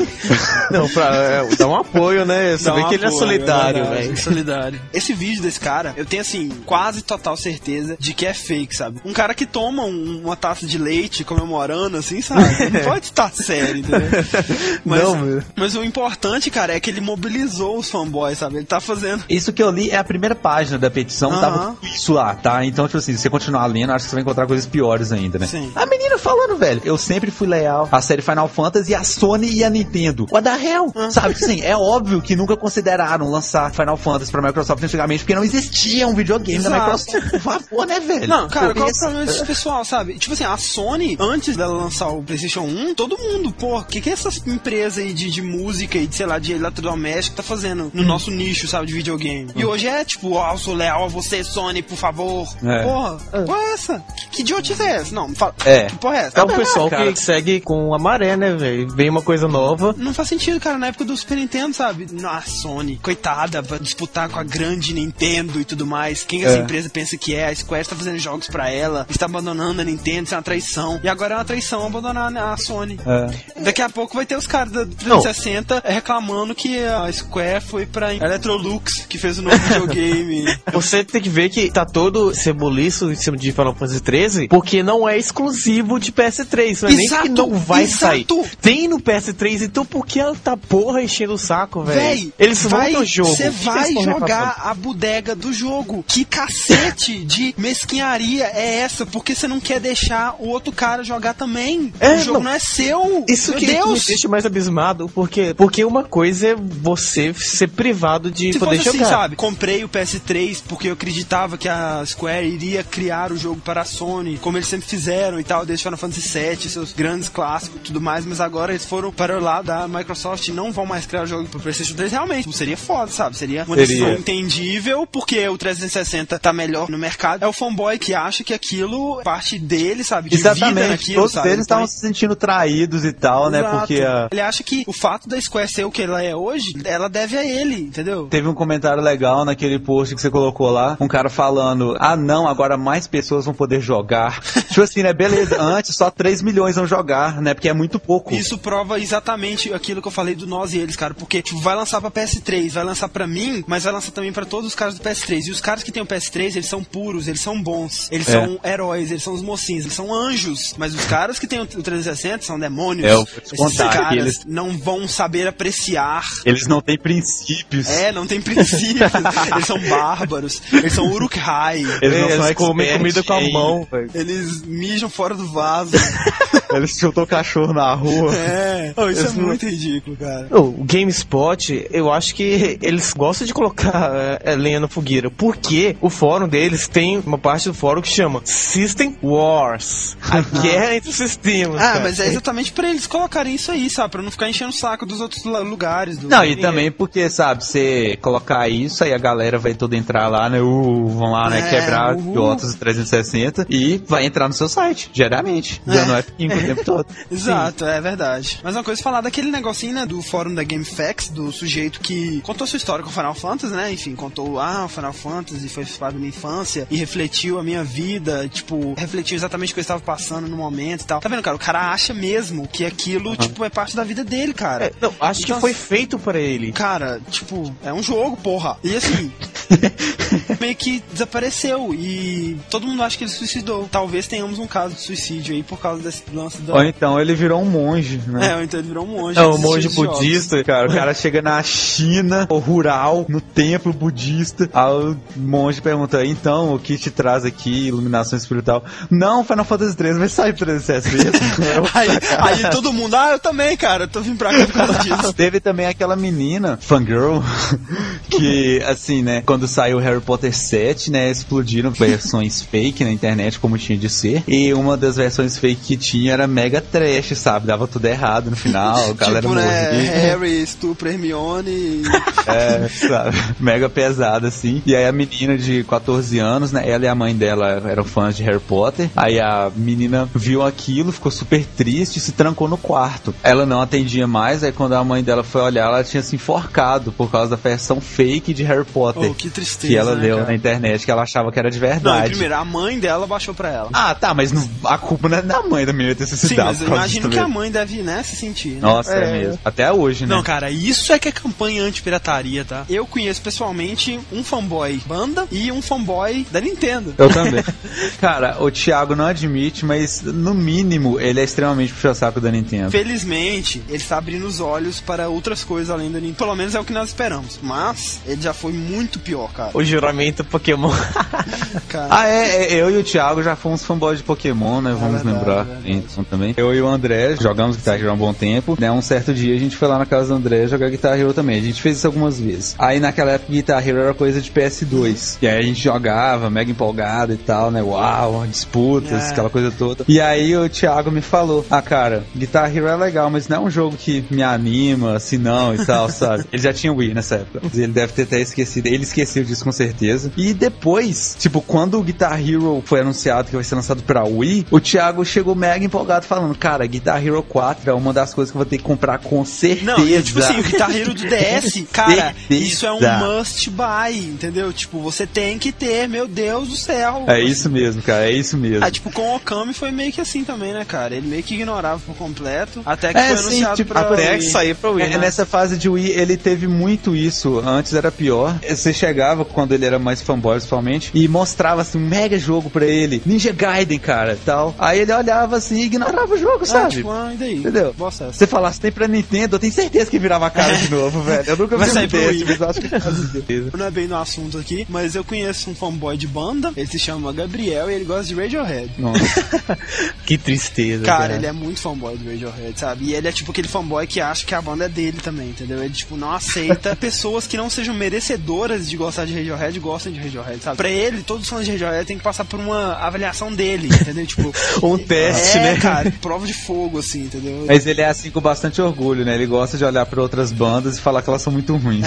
Não, pra dar um apoio, né? Você vê que ele é solidário, velho. Solidário. Esse vídeo desse cara cara, eu tenho, assim, quase total certeza de que é fake, sabe? Um cara que toma uma taça de leite comemorando, assim, sabe? Não pode estar sério, entendeu? Mas o importante, cara, é que ele mobilizou os fanboys, sabe? Ele tá fazendo... Isso que eu li é a primeira página da petição, tava isso lá, tá? Então, tipo assim, se você continuar lendo, acho que você vai encontrar coisas piores ainda, né? Sim. A menina falando, velho, eu sempre fui leal à série Final Fantasy, a Sony e a Nintendo. What the hell? Sabe, assim, é óbvio que nunca consideraram lançar Final Fantasy pra Microsoft antigamente, porque não existia um videogame da Microsoft. Por favor, né, velho? Não, cara, qual é o problema desse pessoal, sabe? Tipo assim, a Sony, antes dela lançar o PlayStation 1, todo mundo, pô, o que essas empresas aí de música e de, sei lá, de eletrodoméstico tá fazendo no nosso nicho, sabe, de videogame? E hoje é tipo, eu sou leal a você, Sony, por favor. Porra, qual é essa? Que idiotice é essa? Não, fala. Que porra é essa? É o pessoal que segue com a maré, né, velho? Vem uma coisa nova. Não faz sentido, cara, na época do Super Nintendo, sabe? A Sony, coitada, vai disputar com a grande Nintendo e tudo mais. Quem essa empresa pensa que é? A Square está fazendo jogos pra ela, está abandonando a Nintendo, isso é uma traição. E agora é uma traição abandonar a Sony. Daqui a pouco vai ter os caras da 360 reclamando que a Square foi pra Electrolux, que fez o novo videogame. Você tem que ver que tá todo ceboliço em cima de Final Fantasy 13, porque não é exclusivo de PS3, não é nem que não vai sair. Tem no PS3, então por que ela tá porra enchendo o saco, velho? Eles vão no jogo. Você vai jogar a bodega do jogo. Que cacete de mesquinharia é essa? Porque você não quer deixar o outro cara jogar também. O jogo não é seu. Isso Meu que Deus. me deixa mais abismado, porque uma coisa é você ser privado de Se poder fosse jogar. assim, sabe? Comprei o PS3 porque eu acreditava que a Square iria criar o jogo para a Sony, como eles sempre fizeram e tal, desde Final Fantasy VII, seus grandes clássicos e tudo mais, mas agora eles foram para o lado da Microsoft e não vão mais criar o jogo pro PlayStation 3. Realmente, seria foda, sabe? Seria uma decisão entendível, porque o 360 tá melhor no mercado. É o fanboy que acha que aquilo parte dele, sabe? De vida naquilo, todos sabe? eles estavam se sentindo traídos e tal, né? Porque ele acha que o fato da Square ser o que ela é hoje, ela deve a ele, entendeu? Teve um comentário legal naquele post que você colocou lá, um cara falando, não, agora mais pessoas vão poder jogar. Tipo assim, né, beleza, antes só 3 milhões vão jogar, né, porque é muito pouco. Isso prova exatamente aquilo que eu falei do nós e eles, cara, porque tipo, vai lançar pra PS3, vai lançar pra mim, mas vai lançar também pra todos os caras do PS3, e os caras que tem o PS3, eles são puros, eles são bons, eles são heróis, eles são os mocinhos, eles são anjos, mas os caras que tem o 360 são demônios. Eu vou te contar, esses caras eles não vão saber apreciar. Eles não têm princípios. Não tem princípios. Eles são bárbaros. Eles são Uruk-hai. Eles comem comida com a mão, velho. Eles mijam fora do vaso. Eles chutam o cachorro na rua. Isso é muito ridículo, cara. O GameSpot, eu acho que eles gostam de colocar lenha na fogueira, porque o fórum deles tem uma parte do fórum que chama System Wars, a guerra entre os sistemas. Mas é exatamente pra eles colocarem isso aí, sabe? Pra não ficar enchendo o saco dos outros lugares. E também porque, sabe, você colocar isso, aí a galera vai toda entrar lá, né? Vão lá, né? Quebrar idiotas 360 e vai entrar no seu site, diariamente. Dando F5 o tempo todo. Exato, é verdade. Mas uma coisa, falar daquele negocinho, né? Do fórum da GameFAQs, do sujeito que contou sua história com o Final Fantasy, né? Enfim, contou, o Final Fantasy foi parte da minha infância e refletiu a minha vida, tipo, refletiu exatamente o que eu estava passando no momento e tal. Tá vendo, cara? O cara acha mesmo que aquilo, tipo, é parte da vida dele, cara. Acho que foi feito pra ele. Cara, tipo, é um jogo, porra. E assim, meio que desapareceu e todo mundo acha que ele se suicidou. Talvez tenhamos um caso de suicídio aí por causa desse lance da... Ou então ele virou um monge, né? Ou então ele virou um monge. Um monge budista, cara. O cara chega na China, rural, no templo budista. Aí o monge pergunta, então, o que te traz aqui, iluminação espiritual? Não, Final Fantasy 3 vai sair pra 360. aí todo mundo, eu também, cara, tô vindo pra cá por causa disso. Teve também aquela menina, fangirl, que, assim, né, quando saiu Harry Potter 7, né, explodiram versões fake na internet, como tinha de ser, e uma das versões fake que tinha era mega trash, sabe, dava tudo errado no final, a galera morria. Harry, estupro, Hermione... sabe, mega pesada, assim, e aí a menina de 14 anos, né, ela e a mãe dela eram fãs de Harry Potter, aí a menina viu aquilo, ficou super triste e se trancou no quarto. Ela não atendia mais, aí quando a mãe dela foi olhar, ela tinha se enforcado por causa da versão fake de Harry Potter. Que tristeza, que ela né, deu cara? na internet, que ela achava que era de Não, verdade. primeiro, a mãe dela baixou pra ela. Ah, tá, mas a culpa não é da mãe da menina ter se Sim, suicidado. mas eu por causa imagino disso que a mesmo. mãe deve, né, se sentir, né? Nossa, é mesmo. Até hoje, né? Não, cara, isso é que é campanha anti-pirataria, tá? Eu conheço pessoalmente um fanboy banda e um fanboy da Nintendo. Eu também. Cara, o Thiago não admite, mas no mínimo ele é extremamente puxa-saco da Nintendo. Felizmente, ele está abrindo os olhos para outras coisas além da Nintendo. Pelo menos é o que nós esperamos. Mas, ele já foi muito pior, cara. O juramento Pokémon. Cara, Ah, eu e o Thiago já fomos fanboys de Pokémon, né? Vamos verdade, lembrar. verdade. Então, também. Eu e o André jogamos Guitar Hero há um bom tempo, né? Um certo dia a gente foi lá na casa do André jogar Guitar Hero também. A gente fez isso algumas vezes. Aí naquela época Guitar Hero era coisa de PS2. E aí a gente jogava, mega empolgado e tal, né? Uau, disputas, aquela coisa toda. E aí o Thiago me falou: ah, cara, Guitar Hero é legal, mas não é um jogo que me anima, assim não e tal, sabe? Ele já tinha Wii nessa época. Ele deve ter até esquecido. Ele esqueceu disso com certeza. E depois, tipo, quando o Guitar Hero foi anunciado que vai ser lançado pra Wii, o Thiago chegou mega empolgado falando: cara, Guitar Hero 4 é uma das coisas que eu vou ter que comprar com certeza. não, e tipo assim, o Guitar Hero do DS, cara, Certeza. isso é um must buy, entendeu? Tipo, você tem que ter, meu Deus do céu. É isso mesmo, cara, é isso mesmo. Ah, tipo, com o Okami foi meio que assim também, né, cara? Ele meio que ignorava por completo, até que foi sim, anunciado tipo, pra Até Wii. que sair pra Wii, né? Nessa fase de Wii, ele teve muito isso. Antes era pior. Você chegava, quando ele era mais fanboy, principalmente, e mostrava, assim, um mega jogo pra ele. Ninja Gaiden, cara, tal. Aí ele olhava, assim, e ignorava o jogo, Ah, sabe? tipo, e daí? Entendeu? Boa acesso. Se você falasse tem pra Nintendo, eu tenho certeza que virava a cara de novo, velho. Eu nunca Vai vi sair um pro desse, Wii. mas eu acho que faz certeza. Não é bem no assunto aqui, mas eu conheço um fanboy de banda, ele se chama Gabriel e ele gosta de Radiohead. Nossa. Que tristeza, Cara, ele é muito fanboy do Radiohead, sabe? E ele é tipo aquele fanboy que acha que a banda é dele também, entendeu? Ele, tipo, não aceita pessoas que não sejam merecedoras de gostar de Radiohead gostem de Radiohead, sabe? Pra ele, todos os fãs de Radiohead tem que passar por uma avaliação dele, entendeu? Tipo, Um teste, né? cara, prova de fogo, assim, entendeu? Mas ele é assim com bastante orgulho, né? Ele gosta de olhar pra outras bandas e falar que elas são muito ruins.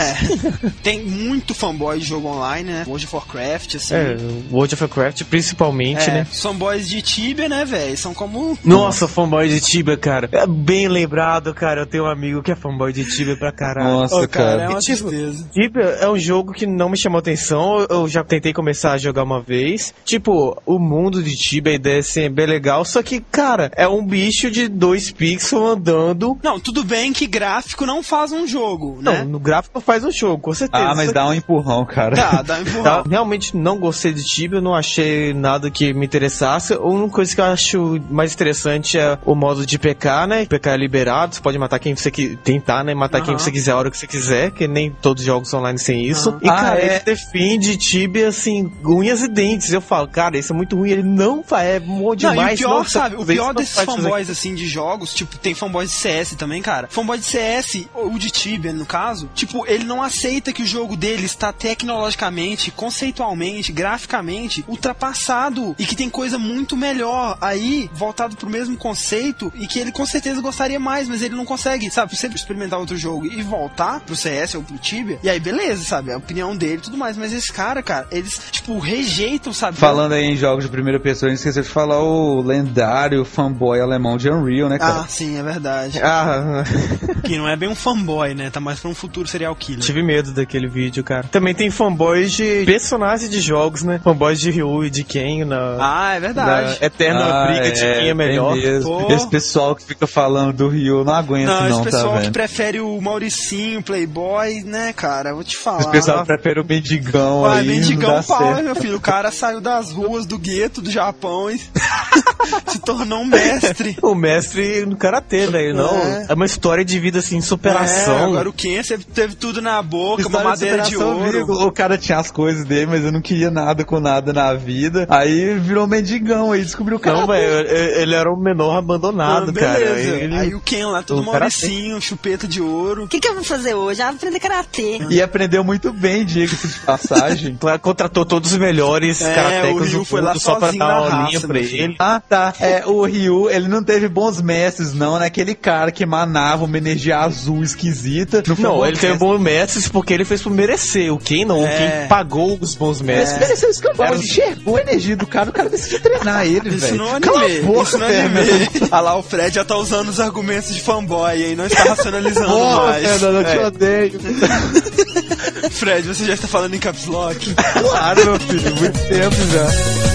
Tem muito fanboy de jogo online, né? World of Warcraft, assim. World of Warcraft principalmente, né? Os fanboys de Tibia, né, velho? São como... Nossa, fanboy de Tibia, cara. É bem lembrado, cara. Eu tenho um amigo que é fanboy de Tibia pra caralho. Nossa, Ô, cara, é cara. uma E, tipo, tristeza. Tibia é um jogo que não me chamou atenção. Eu já tentei começar a jogar uma vez. Tipo, o mundo de Tibia, a ideia assim, é bem legal. Só que, cara, é um bicho de 2 pixels andando. Não, tudo bem que gráfico não faz um jogo, Não, né? no gráfico faz um jogo, com certeza. Ah, mas Só dá um empurrão, cara. Dá um empurrão. Tá, realmente não gostei de Tibia, não achei nada que me interessasse. A única coisa que eu acho mais interessante é o modo de PK, né? PK é liberado, você pode matar quem você tentar, né? Matar quem você quiser a hora que você quiser, que nem todos os jogos online têm isso. E, cara, ele defende Tibia, assim, unhas e dentes. Eu falo, cara, isso é muito ruim, ele não faz, é bom Não, demais. e o pior, nossa, sabe, o pior não desses faz fazer fanboys, assim, de jogos, tipo, tem fanboys de CS também, cara. Fanboy de CS, ou de Tibia, no caso, tipo, ele não aceita que o jogo dele está tecnologicamente, conceitualmente, graficamente, ultrapassado e que tem coisa muito melhor aí, voltado pro mesmo conceito e que ele com certeza gostaria mais, mas ele não consegue, sabe, sempre experimentar outro jogo e voltar pro CS ou pro Tibia, e aí beleza, sabe, é a opinião dele e tudo mais, mas esse cara, eles, tipo, rejeitam, sabe? Falando aí em jogos de primeira pessoa, a gente esqueceu de falar o lendário fanboy alemão de Unreal, né, cara? Ah, sim, é verdade. Ah, Que não é bem um fanboy, né? Tá mais pra um futuro serial killer. tive medo daquele vídeo, cara. Também tem fanboys de personagens de jogos, né? Fanboys de Ryu e de Ken na É verdade. eterna briga de quem é melhor. tem mesmo. Pô. Esse pessoal que fica falando do Rio, não aguento Não, esse tá pessoal que vendo? prefere o Mauricinho, Playboy, né, cara? Eu vou te falar. Esse pessoal prefere o mendigão Vai, aí, não mendigão dá pau, certo. meu filho. O cara saiu das ruas do gueto do Japão e se tornou um mestre. O mestre no karatê, velho, não. É uma história de vida, assim, superação. Agora o Ken sempre teve tudo na boca, uma História madeira de superação, ouro. amigo. O cara tinha as coisas dele, mas eu não queria nada com nada na vida. Aí virou mendigão, aí descobriu o cara. Não, velho, ele era um menor abandonado, cara. Beleza. Aí o Ken lá, todo O karatê. Mauricinho, chupeta de ouro. O que eu vou fazer hoje? Ah, vou aprender karatê. E aprendeu muito bem, diga-se de passagem. Contratou todos os melhores o karatecas Ryu do foi lá mundo só pra sozinho dar na uma raça, linha pra meu filho. ele. Ah, tá. O Ryu, ele não teve bons mestres, não, né? Aquele cara que emanava uma energia azul esquisita. Não, ele teve bons mestres porque ele fez por merecer. O Ken não, o Ken pagou os bons mestres. Mereceu escambau, ele enxergou a energia do cara, o cara decidiu treinar ele, Isso velho. no Cala a anime, boca, isso no velho. anime. Ah lá, o Fred já tá usando os argumentos de fanboy aí, não está racionalizando Porra, mais. Fernando, eu te odeio. Fred, você já está falando em caps lock? Claro, meu filho, muito tempo já.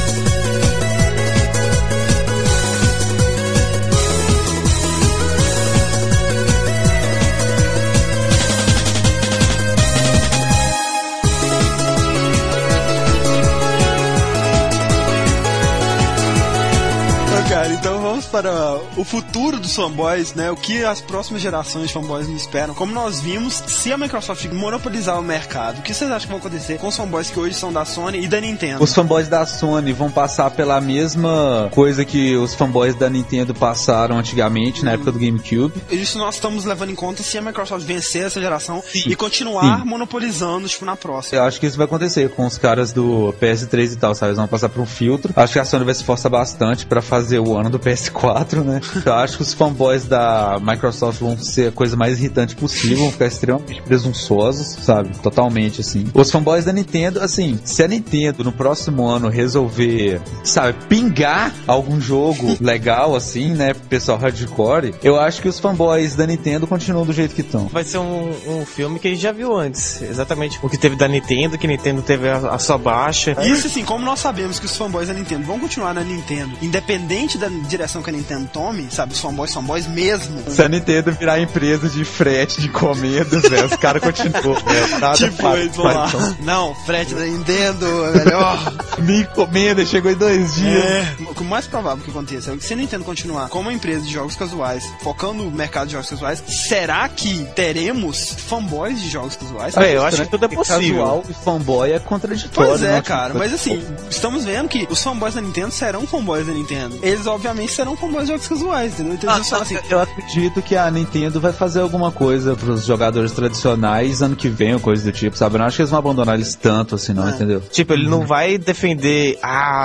Então vamos para o futuro dos fanboys, né? O que as próximas gerações de fanboys nos esperam. Como nós vimos, se a Microsoft monopolizar o mercado, o que vocês acham que vai acontecer com os fanboys que hoje são da Sony e da Nintendo? Os fanboys da Sony vão passar pela mesma coisa que os fanboys da Nintendo passaram antigamente, na época do GameCube. Isso nós estamos levando em conta se a Microsoft vencer essa geração e continuar monopolizando, tipo, na próxima. Eu acho que isso vai acontecer com os caras do PS3 e tal, sabe? Eles vão passar por um filtro. Acho que a Sony vai se esforçar bastante pra fazer o ano do PS4, né? Eu acho que os fanboys da Microsoft vão ser a coisa mais irritante possível, vão ficar extremamente presunçosos, sabe? Totalmente, assim. Os fanboys da Nintendo, assim, se a Nintendo no próximo ano resolver, sabe, pingar algum jogo legal, assim, né, pro pessoal hardcore, eu acho que os fanboys da Nintendo continuam do jeito que estão. Vai ser um filme que a gente já viu antes. Exatamente o que teve da Nintendo, que a Nintendo teve a sua baixa. Isso, assim, como nós sabemos que os fanboys da Nintendo vão continuar na Nintendo, independente da direção que a Nintendo tome, sabe, os fanboys mesmo. Se a Nintendo virar empresa de frete de encomendas, velho, os caras continuam, velho. Nada Tipo, eles vão lá. Não, frete da Nintendo é melhor. Minha encomenda chegou em 2 dias. O mais provável que aconteça é que se a Nintendo continuar como uma empresa de jogos casuais, focando no mercado de jogos casuais, será que teremos fanboys de jogos casuais? Eu acho que tudo é possível. Casual e fanboy é contraditório. Pois é, né? cara, mas assim, estamos vendo que os fanboys da Nintendo serão fanboys da Nintendo. Eles, obviamente, serão fanboys de jogos casuais, entendeu? Então, assim, eu acredito que a Nintendo vai fazer alguma coisa pros jogadores tradicionais ano que vem, ou coisa do tipo, sabe? Eu não acho que eles vão abandonar eles tanto assim, não, entendeu? Tipo, ele não vai defender,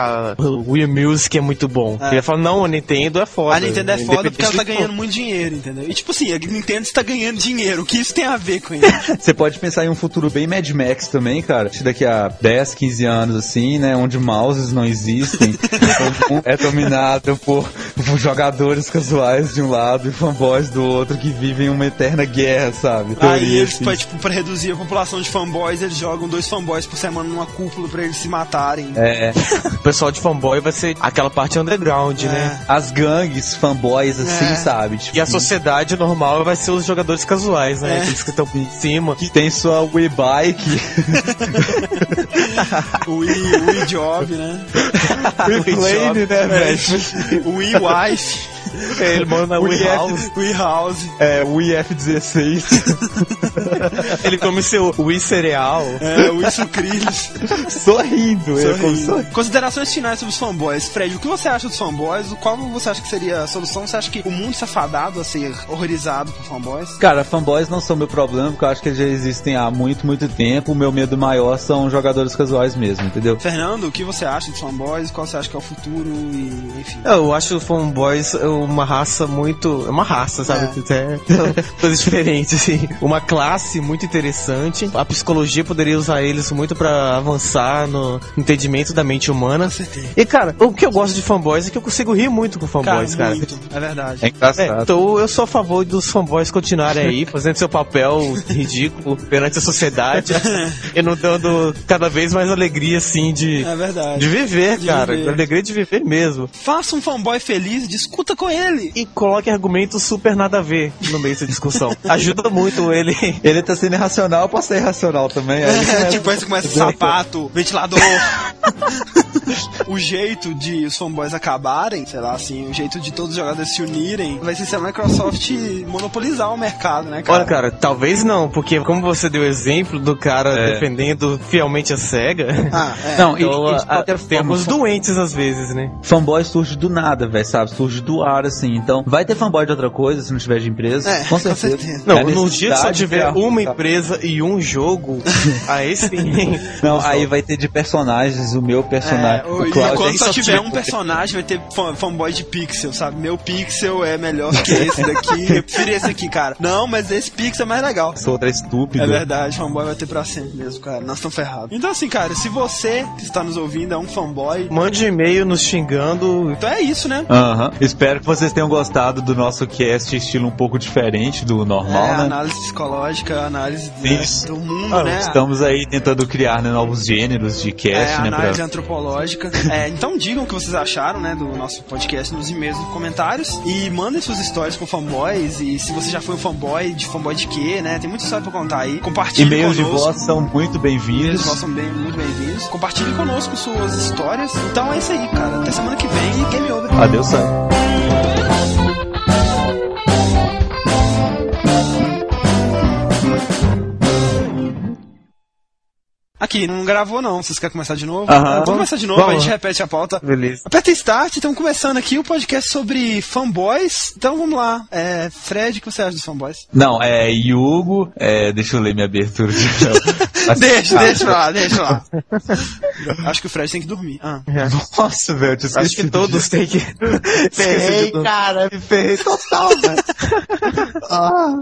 o Wii Music é muito bom. Ele vai falar, não, a Nintendo é foda. A Nintendo é foda porque ela tá ganhando muito dinheiro, entendeu? E tipo assim, a Nintendo está ganhando dinheiro, o que isso tem a ver com isso? Você pode pensar em um futuro bem Mad Max também, cara. Daqui a 10, 15 anos, assim, né? Onde mouses não existem. É dominado por jogadores casuais de um lado e fanboys do outro que vivem uma eterna guerra, sabe? Aí eles, assim. tipo, pra reduzir a população de fanboys, eles jogam 2 fanboys por semana numa cúpula pra eles se matarem. O pessoal de fanboy vai ser aquela parte underground, né? As gangues fanboys, assim, sabe? Tipo, e a sociedade normal vai ser os jogadores casuais, né? Aqueles que estão em cima. Que tem sua Wii Bike. o Wii Job, né? Wii Plane, né, velho? O Wii Wife. Ele manda na Wii House. Wii House. Wii F16. Ele come seu Wii Cereal. O Wii Sucrilhos. Sorrindo. Considerações finais sobre os fanboys. Fred, o que você acha dos fanboys? Qual você acha que seria a solução? Você acha que o mundo está fadado a ser horrorizado por fanboys? Cara, fanboys não são meu problema, porque eu acho que eles já existem há muito, muito tempo. O meu medo maior são jogadores casuais mesmo, entendeu? Fernando, o que você acha dos fanboys? Qual você acha que é o futuro? E, enfim. Eu acho os fanboys uma raça muito... É uma raça, sabe? Coisas diferentes, assim. Uma classe muito interessante. A psicologia poderia usar eles muito pra avançar no entendimento da mente humana. Com certeza. E, cara, o que eu gosto de fanboys é que eu consigo rir muito com fanboys, cara. Muito. É verdade. É engraçado. Então eu sou a favor dos fanboys continuarem aí, fazendo seu papel ridículo perante a sociedade e não dando cada vez mais alegria, assim, de viver, cara. Alegria de viver mesmo. Faça um fanboy feliz, discuta com ele. E coloque argumentos super nada a ver no meio da discussão. Ajuda muito ele. Ele tá sendo irracional, eu posso ser irracional também. Aí tipo, aí você começa sapato, ventilador. O jeito de os fanboys acabarem, sei lá, assim, o jeito de todos os jogadores se unirem, vai ser se a Microsoft monopolizar o mercado, né, cara? Olha, cara, talvez não, porque como você deu o exemplo do cara defendendo fielmente a SEGA, não, então, tem alguns doentes às vezes, né? Fanboy surge do nada, velho, sabe? Surge do ar, assim. Então, vai ter fanboy de outra coisa se não tiver de empresa. Com certeza. Não, no dia que só tiver uma empresa e um jogo, aí sim. Não, aí vai ter de personagens, o meu personagem. O Claro, quando só tem tiver só um personagem, vai ter fanboy de pixel, sabe? Meu pixel é melhor que esse daqui. Eu prefiro esse aqui, cara. Não, mas esse pixel é mais legal. Essa outra é estúpida. É verdade, fanboy vai ter pra sempre mesmo, cara. Nós estamos ferrados. Então assim, cara, se você que está nos ouvindo é um fanboy, Mande e-mail nos xingando. então é isso, né? Aham. Espero que vocês tenham gostado do nosso cast, estilo um pouco diferente do normal, né? Análise psicológica, análise Isso. do mundo, né? Estamos aí tentando criar, né, novos gêneros de cast, né? Análise Pra... antropológica. Então digam o que vocês acharam, né, do nosso podcast nos e-mails, nos comentários, e mandem suas histórias com fanboys, e se você já foi um fanboy de quê, né? Tem muita história pra contar aí. Compartilhe E-mails de conosco. voz são muito E-mails bem-vindos. de voz são muito bem-vindos. Compartilhe conosco suas histórias. Então é isso aí, cara. Até semana que vem e game over. Adeus, sai. Aqui, não gravou não. Vocês querem começar de novo? Aham. Vamos começar de novo, Vamos. a gente repete a pauta. Beleza. Aperta Start, estamos começando aqui o podcast sobre fanboys. Então vamos lá. Fred, o que você acha dos fanboys? Não, Hugo, deixa eu ler minha abertura de Deixa lá. Acho que o Fred tem que dormir. Nossa, velho, eu tinha Acho que esquecido todos têm que. Ferrei, cara, me ferrei total, velho.